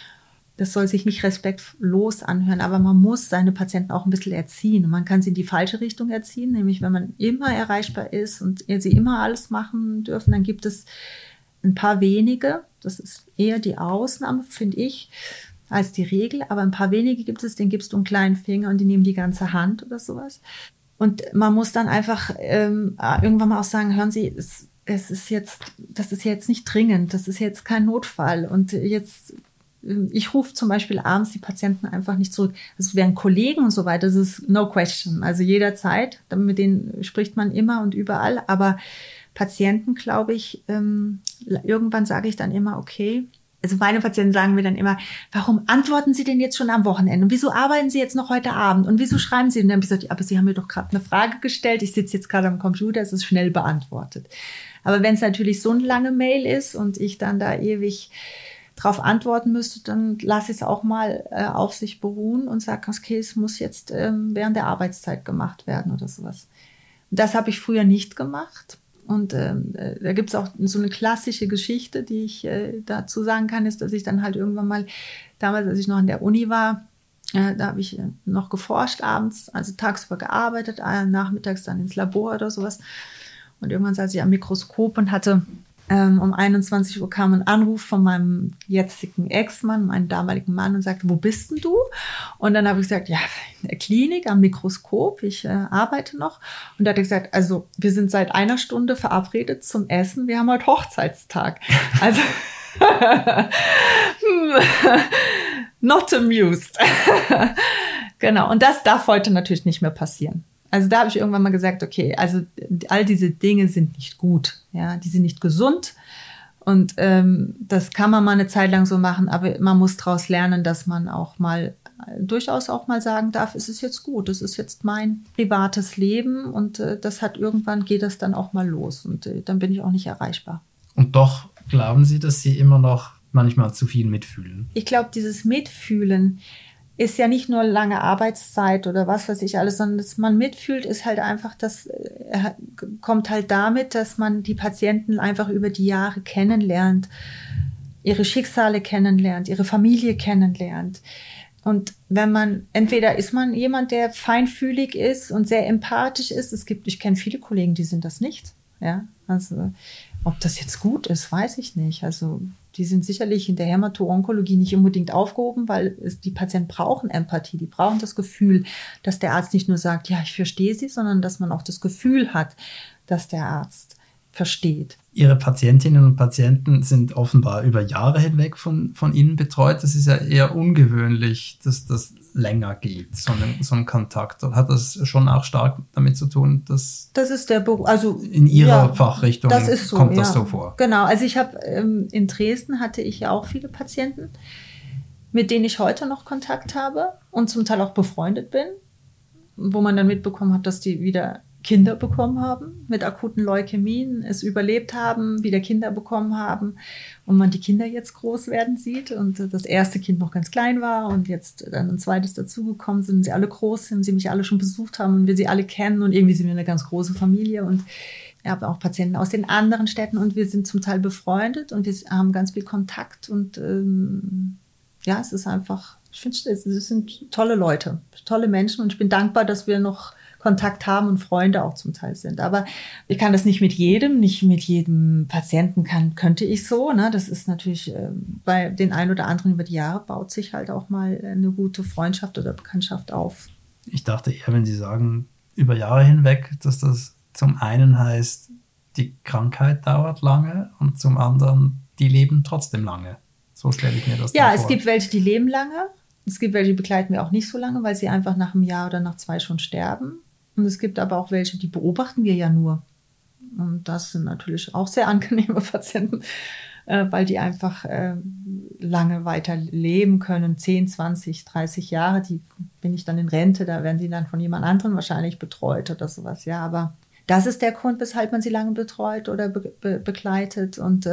Das soll sich nicht respektlos anhören, aber man muss seine Patienten auch ein bisschen erziehen. Und man kann sie in die falsche Richtung erziehen, nämlich wenn man immer erreichbar ist und sie immer alles machen dürfen, dann gibt es ein paar wenige. Das ist eher die Ausnahme, finde ich, als die Regel, aber ein paar wenige gibt es, denen gibst du einen kleinen Finger und die nehmen die ganze Hand oder sowas. Und man muss dann einfach irgendwann mal auch sagen, hören Sie, das ist jetzt nicht dringend, das ist jetzt kein Notfall und jetzt, ich rufe zum Beispiel abends die Patienten einfach nicht zurück. Also wären Kollegen und so weiter, das ist no question, also jederzeit, mit denen spricht man immer und überall, aber Patienten, glaube ich, irgendwann sage ich dann immer, okay, also meine Patienten sagen mir dann immer, warum antworten Sie denn jetzt schon am Wochenende? Und wieso arbeiten Sie jetzt noch heute Abend? Und wieso schreiben Sie? Und dann habe ich gesagt, aber Sie haben mir doch gerade eine Frage gestellt. Ich sitze jetzt gerade am Computer, es ist schnell beantwortet. Aber wenn es natürlich so eine lange Mail ist und ich dann da ewig drauf antworten müsste, dann lasse ich es auch mal auf sich beruhen und sage, okay, es muss jetzt während der Arbeitszeit gemacht werden oder sowas. Das habe ich früher nicht gemacht. Und da gibt es auch so eine klassische Geschichte, die ich dazu sagen kann, ist, dass ich dann halt irgendwann mal, damals, als ich noch an der Uni war, da habe ich noch geforscht abends, also tagsüber gearbeitet, nachmittags dann ins Labor oder sowas. Und irgendwann saß ich am Mikroskop und hatte um 21 Uhr kam ein Anruf von meinem jetzigen Ex-Mann, meinem damaligen Mann, und sagte, wo bist denn du? Und dann habe ich gesagt, ja, in der Klinik am Mikroskop, ich arbeite noch. Und da hat er gesagt, also wir sind seit einer Stunde verabredet zum Essen, wir haben heute Hochzeitstag. Also not amused. Genau, und das darf heute natürlich nicht mehr passieren. Also da habe ich irgendwann mal gesagt, okay, also all diese Dinge sind nicht gut, ja, die sind nicht gesund und das kann man mal eine Zeit lang so machen, aber man muss daraus lernen, dass man auch mal durchaus auch mal sagen darf, es ist jetzt gut, es ist jetzt mein privates Leben und das hat irgendwann geht das dann auch mal los und dann bin ich auch nicht erreichbar. Und doch glauben Sie, dass Sie immer noch manchmal zu viel mitfühlen? Ich glaube, dieses Mitfühlen ist ja nicht nur lange Arbeitszeit oder was weiß ich alles, sondern dass man mitfühlt, ist halt einfach, das kommt halt damit, dass man die Patienten einfach über die Jahre kennenlernt, ihre Schicksale kennenlernt, ihre Familie kennenlernt. Und wenn man, entweder ist man jemand, der feinfühlig ist und sehr empathisch ist, ich kenne viele Kollegen, die sind das nicht, ja, also ob das jetzt gut ist, weiß ich nicht, also die sind sicherlich in der Hämato-Onkologie nicht unbedingt aufgehoben, weil die Patienten brauchen Empathie, die brauchen das Gefühl, dass der Arzt nicht nur sagt, ja, ich verstehe Sie, sondern dass man auch das Gefühl hat, dass der Arzt versteht. Ihre Patientinnen und Patienten sind offenbar über Jahre hinweg von Ihnen betreut. Das ist ja eher ungewöhnlich, dass das länger geht, so ein Kontakt. Hat das schon auch stark damit zu tun, dass das ist der Beruf, also in Ihrer Fachrichtung das ist so, kommt das so vor? Genau, also ich habe in Dresden hatte ich ja auch viele Patienten, mit denen ich heute noch Kontakt habe und zum Teil auch befreundet bin, wo man dann mitbekommen hat, dass die wieder Kinder bekommen haben mit akuten Leukämien, es überlebt haben, wieder Kinder bekommen haben und man die Kinder jetzt groß werden sieht und das erste Kind noch ganz klein war und jetzt dann ein zweites dazugekommen sind, sie alle groß sind, sie mich alle schon besucht haben und wir sie alle kennen und irgendwie sind wir eine ganz große Familie und ich habe auch Patienten aus den anderen Städten und wir sind zum Teil befreundet und wir haben ganz viel Kontakt und ja, es ist einfach, ich finde, es sind tolle Leute, tolle Menschen und ich bin dankbar, dass wir noch Kontakt haben und Freunde auch zum Teil sind. Aber ich kann das nicht mit jedem Patienten könnte ich so. Ne? Das ist natürlich bei den einen oder anderen über die Jahre baut sich halt auch mal eine gute Freundschaft oder Bekanntschaft auf. Ich dachte eher, wenn Sie sagen, über Jahre hinweg, dass das zum einen heißt, die Krankheit dauert lange und zum anderen, die leben trotzdem lange. So stelle ich mir das Ja, vor. es gibt welche, die leben lange. Es gibt welche, die begleiten wir auch nicht so lange, weil sie einfach nach einem Jahr oder nach 2 schon sterben. Und es gibt aber auch welche, die beobachten wir ja nur. Und das sind natürlich auch sehr angenehme Patienten, weil die einfach lange weiter leben können. 10, 20, 30 Jahre, die bin ich dann in Rente, da werden sie dann von jemand anderem wahrscheinlich betreut oder sowas. Ja, aber das ist der Grund, weshalb man sie lange betreut oder begleitet. Und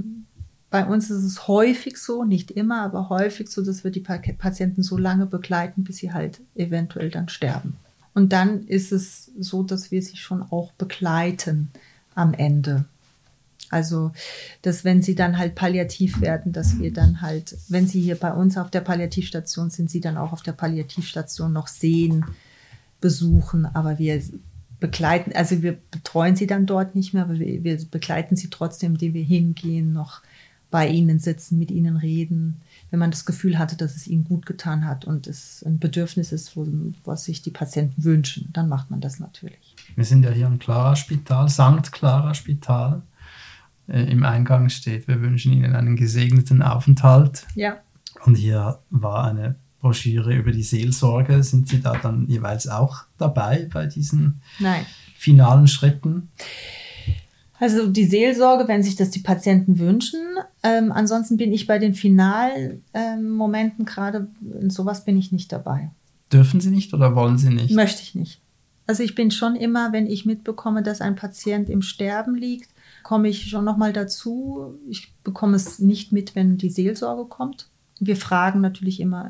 bei uns ist es häufig so, nicht immer, aber häufig so, dass wir die Patienten so lange begleiten, bis sie halt eventuell dann sterben. Und dann ist es so, dass wir sie schon auch begleiten am Ende. Also, dass wenn sie dann halt palliativ werden, dass wir dann halt, wenn sie hier bei uns auf der Palliativstation sind, sie dann auch auf der Palliativstation noch sehen, besuchen, aber wir begleiten, also wir betreuen sie dann dort nicht mehr, aber wir begleiten sie trotzdem, indem wir hingehen, noch bei ihnen sitzen, mit ihnen reden, wenn man das Gefühl hatte, dass es ihnen gut getan hat und es ein Bedürfnis ist, was sich die Patienten wünschen, dann macht man das natürlich. Wir sind ja hier im Clara-Spital, St. Clara-Spital. Im Eingang steht, wir wünschen Ihnen einen gesegneten Aufenthalt. Ja. Und hier war eine Broschüre über die Seelsorge. Sind Sie da dann jeweils auch dabei bei diesen finalen Schritten? Also die Seelsorge, wenn sich das die Patienten wünschen. Ansonsten bin ich bei den finalen Momenten gerade, in sowas bin ich nicht dabei. Dürfen Sie nicht oder wollen Sie nicht? Möchte ich nicht. Also ich bin schon immer, wenn ich mitbekomme, dass ein Patient im Sterben liegt, komme ich schon nochmal dazu. Ich bekomme es nicht mit, wenn die Seelsorge kommt. Wir fragen natürlich immer,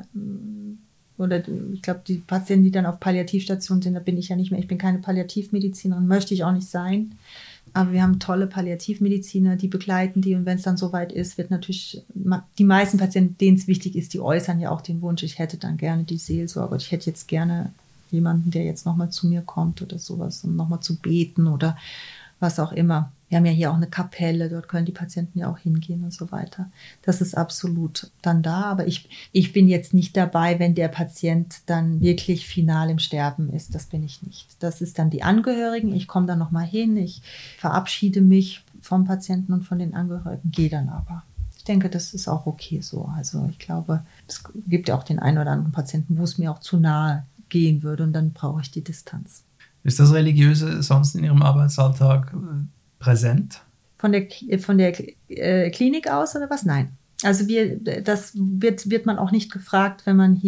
oder ich glaube, die Patienten, die dann auf Palliativstation sind, da bin ich ja nicht mehr. Ich bin keine Palliativmedizinerin, möchte ich auch nicht sein. Aber wir haben tolle Palliativmediziner, die begleiten die. Und wenn es dann soweit ist, wird natürlich, die meisten Patienten, denen es wichtig ist, die äußern ja auch den Wunsch, ich hätte dann gerne die Seelsorge. Ich hätte jetzt gerne jemanden, der jetzt nochmal zu mir kommt oder sowas, um nochmal zu beten oder was auch immer. Wir haben ja hier auch eine Kapelle, dort können die Patienten ja auch hingehen und so weiter. Das ist absolut dann da, aber ich bin jetzt nicht dabei, wenn der Patient dann wirklich final im Sterben ist. Das bin ich nicht. Das ist dann die Angehörigen. Ich komme dann nochmal hin, ich verabschiede mich vom Patienten und von den Angehörigen, gehe dann aber. Ich denke, das ist auch okay so. Also ich glaube, es gibt ja auch den einen oder anderen Patienten, wo es mir auch zu nahe gehen würde und dann brauche ich die Distanz. Ist das Religiöse sonst in Ihrem Arbeitsalltag präsent? Von der Klinik aus oder was? Nein. Also das wird man auch nicht gefragt, wenn man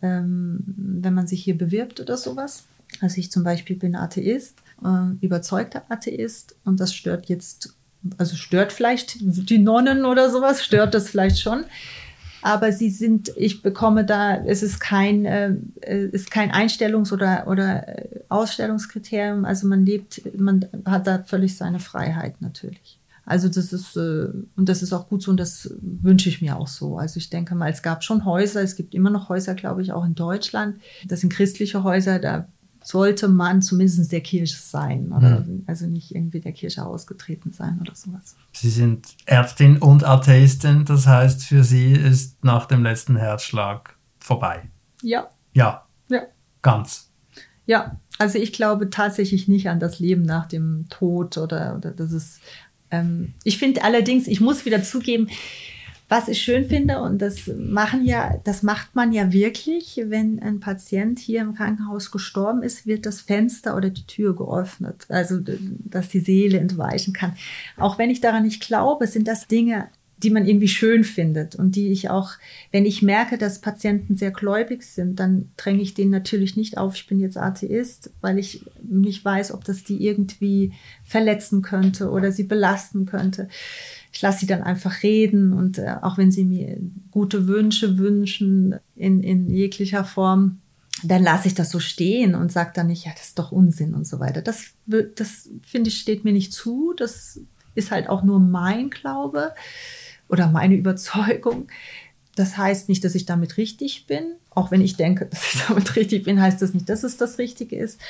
sich hier bewirbt oder sowas. Also ich zum Beispiel bin Atheist, überzeugter Atheist und das stört vielleicht die Nonnen oder sowas, stört das vielleicht schon. Aber ich bekomme da, es ist kein Einstellungs- oder Ausstellungskriterium. Also man hat da völlig seine Freiheit natürlich. Also das ist auch gut so und das wünsche ich mir auch so. Also ich denke mal, es gab schon Häuser, es gibt immer noch Häuser, glaube ich, auch in Deutschland. Das sind christliche Häuser, da sollte man zumindest der Kirche sein oder also nicht irgendwie der Kirche ausgetreten sein oder sowas. Sie sind Ärztin und Atheistin, das heißt, für Sie ist nach dem letzten Herzschlag vorbei. Ja. Ja. Ganz. Ja, also ich glaube tatsächlich nicht an das Leben nach dem Tod oder das ist, ich finde allerdings, ich muss wieder zugeben, was ich schön finde, und das macht man ja wirklich, wenn ein Patient hier im Krankenhaus gestorben ist, wird das Fenster oder die Tür geöffnet, also dass die Seele entweichen kann. Auch wenn ich daran nicht glaube, sind das Dinge, die man irgendwie schön findet und die ich auch, wenn ich merke, dass Patienten sehr gläubig sind, dann dränge ich denen natürlich nicht auf, ich bin jetzt Atheist, weil ich nicht weiß, ob das die irgendwie verletzen könnte oder sie belasten könnte. Ich lasse sie dann einfach reden und auch wenn sie mir gute Wünsche wünschen in jeglicher Form, dann lasse ich das so stehen und sage dann nicht, ja, das ist doch Unsinn und so weiter. Das finde ich, steht mir nicht zu. Das ist halt auch nur mein Glaube oder meine Überzeugung. Das heißt nicht, dass ich damit richtig bin. Auch wenn ich denke, dass ich damit richtig bin, heißt das nicht, dass es das Richtige ist.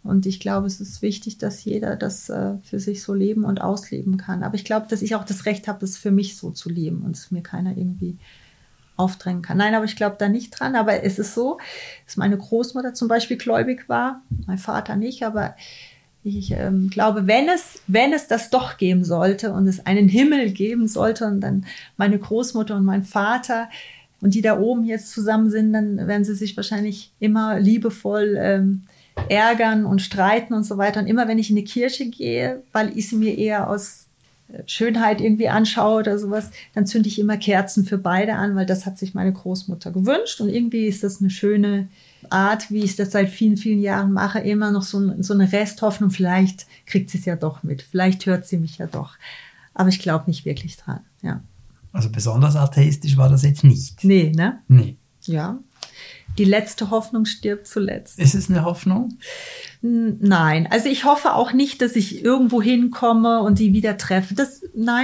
Und ich glaube, es ist wichtig, dass jeder das für sich so leben und ausleben kann. Aber ich glaube, dass ich auch das Recht habe, das für mich so zu leben und es mir keiner irgendwie aufdrängen kann. Nein, aber ich glaube da nicht dran. Aber es ist so, dass meine Großmutter zum Beispiel gläubig war, mein Vater nicht, aber ich glaube, wenn es das doch geben sollte und es einen Himmel geben sollte und dann meine Großmutter und mein Vater und die da oben jetzt zusammen sind, dann werden sie sich wahrscheinlich immer liebevoll ärgern und streiten und so weiter. Und immer wenn ich in die Kirche gehe, weil ich sie mir eher aus Schönheit irgendwie anschaue oder sowas, dann zünde ich immer Kerzen für beide an, weil das hat sich meine Großmutter gewünscht. Und irgendwie ist das eine schöne Art, wie ich das seit vielen, vielen Jahren mache, immer noch so eine Resthoffnung. Vielleicht kriegt sie es ja doch mit, vielleicht hört sie mich ja doch. Aber ich glaube nicht wirklich dran, ja. Also besonders atheistisch war das jetzt nicht. Nee, ne? Nee. Ja. Die letzte Hoffnung stirbt zuletzt. Ist es eine Hoffnung? Nein, also ich hoffe auch nicht, dass ich irgendwo hinkomme und sie wieder treffe. Das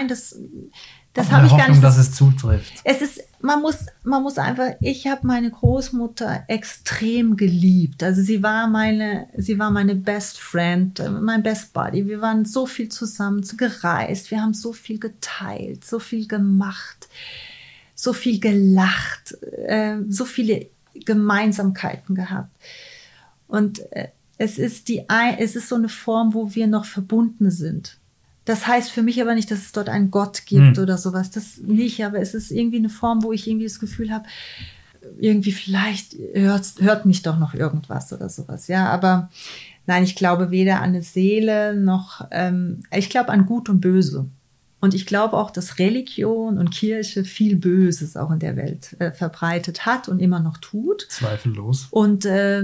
habe ich gar nicht. Dass es zutrifft. Es ist, man muss einfach, ich habe meine Großmutter extrem geliebt. Also sie war meine Best Friend, mein Best Buddy. Wir waren so viel zusammen gereist, wir haben so viel geteilt, so viel gemacht, so viel gelacht, so viele Gemeinsamkeiten gehabt. Und es ist so eine Form, wo wir noch verbunden sind. Das heißt für mich aber nicht, dass es dort einen Gott gibt oder sowas. Das nicht, aber es ist irgendwie eine Form, wo ich irgendwie das Gefühl habe, irgendwie vielleicht hört mich doch noch irgendwas oder sowas. Ja, aber nein, ich glaube weder an eine Seele noch, ich glaube an Gut und Böse. Und ich glaube auch, dass Religion und Kirche viel Böses auch in der Welt verbreitet hat und immer noch tut. Zweifellos. Und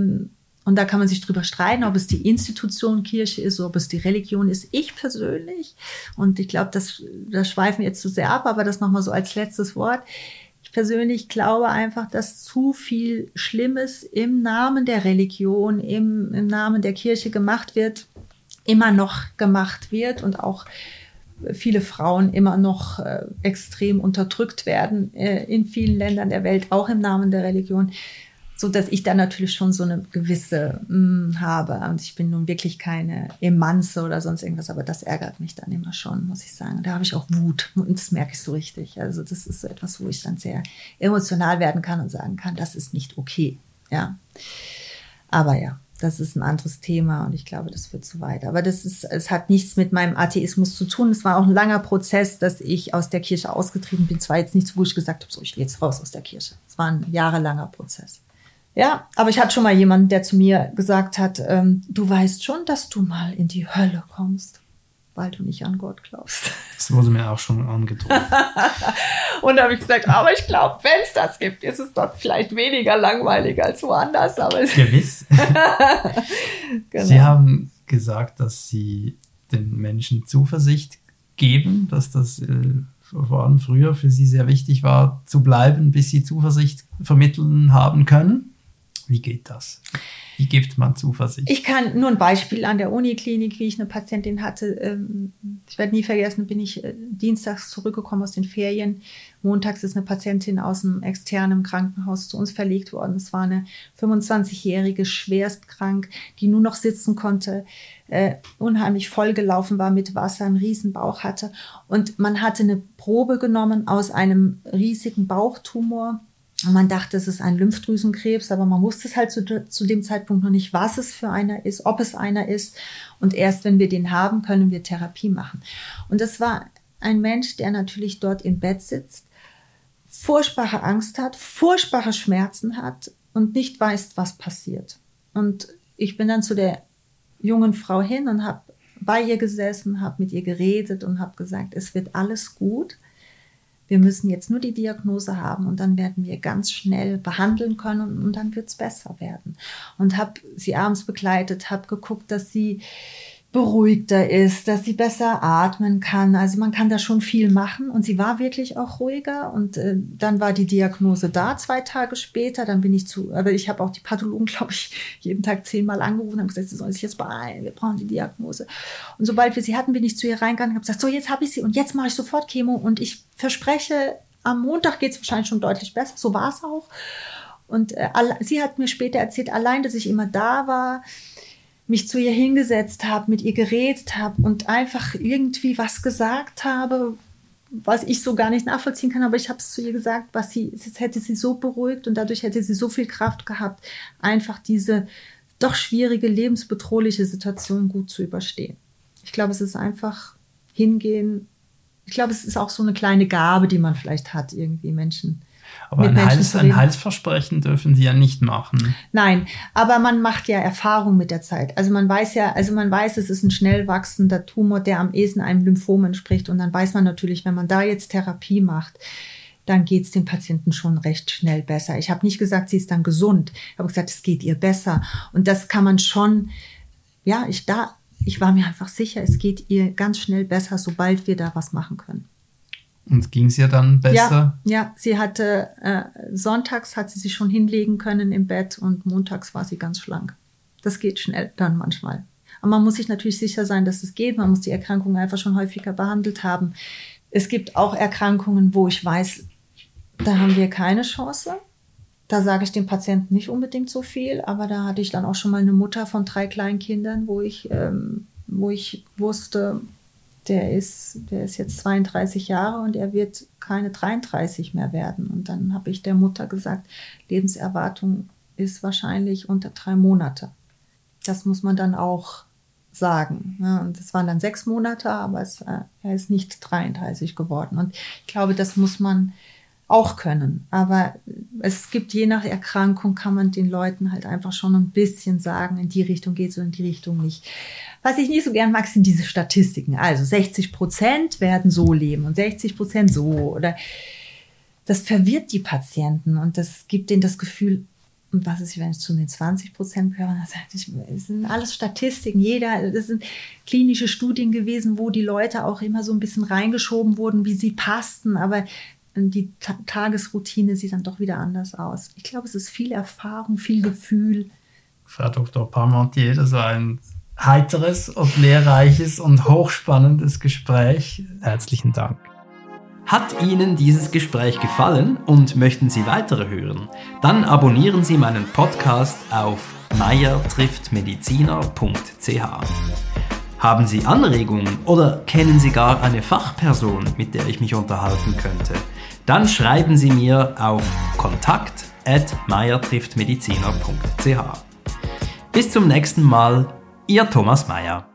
da kann man sich drüber streiten, ob es die Institution Kirche ist, ob es die Religion ist. Ich persönlich, und ich glaube, da schweifen wir jetzt zu sehr ab, aber das nochmal so als letztes Wort. Ich persönlich glaube einfach, dass zu viel Schlimmes im Namen der Religion, im Namen der Kirche gemacht wird, immer noch gemacht wird und auch viele Frauen immer noch extrem unterdrückt werden in vielen Ländern der Welt, auch im Namen der Religion, so dass ich da natürlich schon so eine gewisse habe. Und ich bin nun wirklich keine Emanze oder sonst irgendwas, aber das ärgert mich dann immer schon, muss ich sagen. Da habe ich auch Wut und das merke ich so richtig. Also das ist so etwas, wo ich dann sehr emotional werden kann und sagen kann, das ist nicht okay. Ja, aber ja. Das ist ein anderes Thema und ich glaube, das führt zu weit. Aber es hat nichts mit meinem Atheismus zu tun. Es war auch ein langer Prozess, dass ich aus der Kirche ausgetreten bin. Es war jetzt nichts, wo ich gesagt habe, so, ich gehe jetzt raus aus der Kirche. Es war ein jahrelanger Prozess. Ja, aber ich hatte schon mal jemanden, der zu mir gesagt hat, du weißt schon, dass du mal in die Hölle kommst, weil du nicht an Gott glaubst. Das wurde mir auch schon angedroht. Und da habe ich gesagt, aber ich glaube, wenn es das gibt, ist es dort vielleicht weniger langweilig als woanders. Aber gewiss. Genau. Sie haben gesagt, dass Sie den Menschen Zuversicht geben, dass das vor allem früher für Sie sehr wichtig war, zu bleiben, bis Sie Zuversicht vermitteln haben können. Wie geht das? Wie gibt man Zuversicht? Ich kann nur ein Beispiel an der Uniklinik, wie ich eine Patientin hatte. Ich werde nie vergessen, bin ich dienstags zurückgekommen aus den Ferien. Montags ist eine Patientin aus einem externen Krankenhaus zu uns verlegt worden. Es war eine 25-jährige, schwerstkrank, die nur noch sitzen konnte, unheimlich vollgelaufen war mit Wasser, einen riesen Bauch hatte. Und man hatte eine Probe genommen aus einem riesigen Bauchtumor. Und man dachte, es ist ein Lymphdrüsenkrebs, aber man wusste es halt zu dem Zeitpunkt noch nicht, was es für einer ist, ob es einer ist. Und erst wenn wir den haben, können wir Therapie machen. Und das war ein Mensch, der natürlich dort im Bett sitzt, furchtbare Angst hat, furchtbare Schmerzen hat und nicht weiß, was passiert. Und ich bin dann zu der jungen Frau hin und habe bei ihr gesessen, habe mit ihr geredet und habe gesagt, es wird alles gut. Wir müssen jetzt nur die Diagnose haben und dann werden wir ganz schnell behandeln können und dann wird es besser werden. Und habe sie abends begleitet, habe geguckt, dass sie beruhigter ist, dass sie besser atmen kann. Also man kann da schon viel machen und sie war wirklich auch ruhiger und dann war die Diagnose da 2 Tage später. Dann bin ich aber ich habe auch die Pathologen, glaube ich, jeden Tag 10-mal angerufen und habe gesagt, sie sollen sich jetzt beeilen, wir brauchen die Diagnose. Und sobald wir sie hatten, bin ich zu ihr reingegangen und habe gesagt, so jetzt habe ich sie und jetzt mache ich sofort Chemo und ich verspreche, am Montag geht es wahrscheinlich schon deutlich besser. So war es auch. Und sie hat mir später erzählt, allein, dass ich immer da war, mich zu ihr hingesetzt habe, mit ihr geredet habe und einfach irgendwie was gesagt habe, was ich so gar nicht nachvollziehen kann, aber ich habe es zu ihr gesagt, das hätte sie so beruhigt und dadurch hätte sie so viel Kraft gehabt, einfach diese doch schwierige, lebensbedrohliche Situation gut zu überstehen. Ich glaube, es ist einfach hingehen. Ich glaube, es ist auch so eine kleine Gabe, die man vielleicht hat, irgendwie Menschen. Aber ein Heilsversprechen dürfen Sie ja nicht machen. Nein, aber man macht ja Erfahrung mit der Zeit. Also man weiß, es ist ein schnell wachsender Tumor, der am ehesten einem Lymphom entspricht. Und dann weiß man natürlich, wenn man da jetzt Therapie macht, dann geht es dem Patienten schon recht schnell besser. Ich habe nicht gesagt, sie ist dann gesund. Ich habe gesagt, es geht ihr besser. Und das kann man schon, ja, ich war mir einfach sicher, es geht ihr ganz schnell besser, sobald wir da was machen können. Und ging es ihr dann besser? Ja, sie hatte, sonntags hat sie sich schon hinlegen können im Bett und montags war sie ganz schlank. Das geht schnell dann manchmal. Aber man muss sich natürlich sicher sein, dass es geht. Man muss die Erkrankung einfach schon häufiger behandelt haben. Es gibt auch Erkrankungen, wo ich weiß, da haben wir keine Chance. Da sage ich dem Patienten nicht unbedingt so viel, aber da hatte ich dann auch schon mal eine Mutter von 3 kleinen Kindern, wo ich wusste, der ist jetzt 32 Jahre und er wird keine 33 mehr werden. Und dann habe ich der Mutter gesagt, Lebenserwartung ist wahrscheinlich unter 3 Monate. Das muss man dann auch sagen. Ja, und es waren dann 6 Monate, aber er ist nicht 33 geworden. Und ich glaube, das muss man auch können. Aber es gibt, je nach Erkrankung, kann man den Leuten halt einfach schon ein bisschen sagen, in die Richtung geht es und in die Richtung nicht. Was ich nicht so gern mag, sind diese Statistiken. Also 60% werden so leben und 60% so. Oder das verwirrt die Patienten und das gibt denen das Gefühl, und was ist, wenn ich zu den 20% höre? Das sind alles Statistiken. Das sind klinische Studien gewesen, wo die Leute auch immer so ein bisschen reingeschoben wurden, wie sie passten. Aber die Tagesroutine sieht dann doch wieder anders aus. Ich glaube, es ist viel Erfahrung, viel Gefühl. Frau Dr. Parmentier, das war ein heiteres und lehrreiches und hochspannendes Gespräch. Herzlichen Dank. Hat Ihnen dieses Gespräch gefallen und möchten Sie weitere hören? Dann abonnieren Sie meinen Podcast auf meyer-trifft-mediziner.ch. Haben Sie Anregungen oder kennen Sie gar eine Fachperson, mit der ich mich unterhalten könnte? Dann schreiben Sie mir auf kontakt@meyer-trifft-mediziner.ch. Bis zum nächsten Mal, Ihr Thomas Meyer.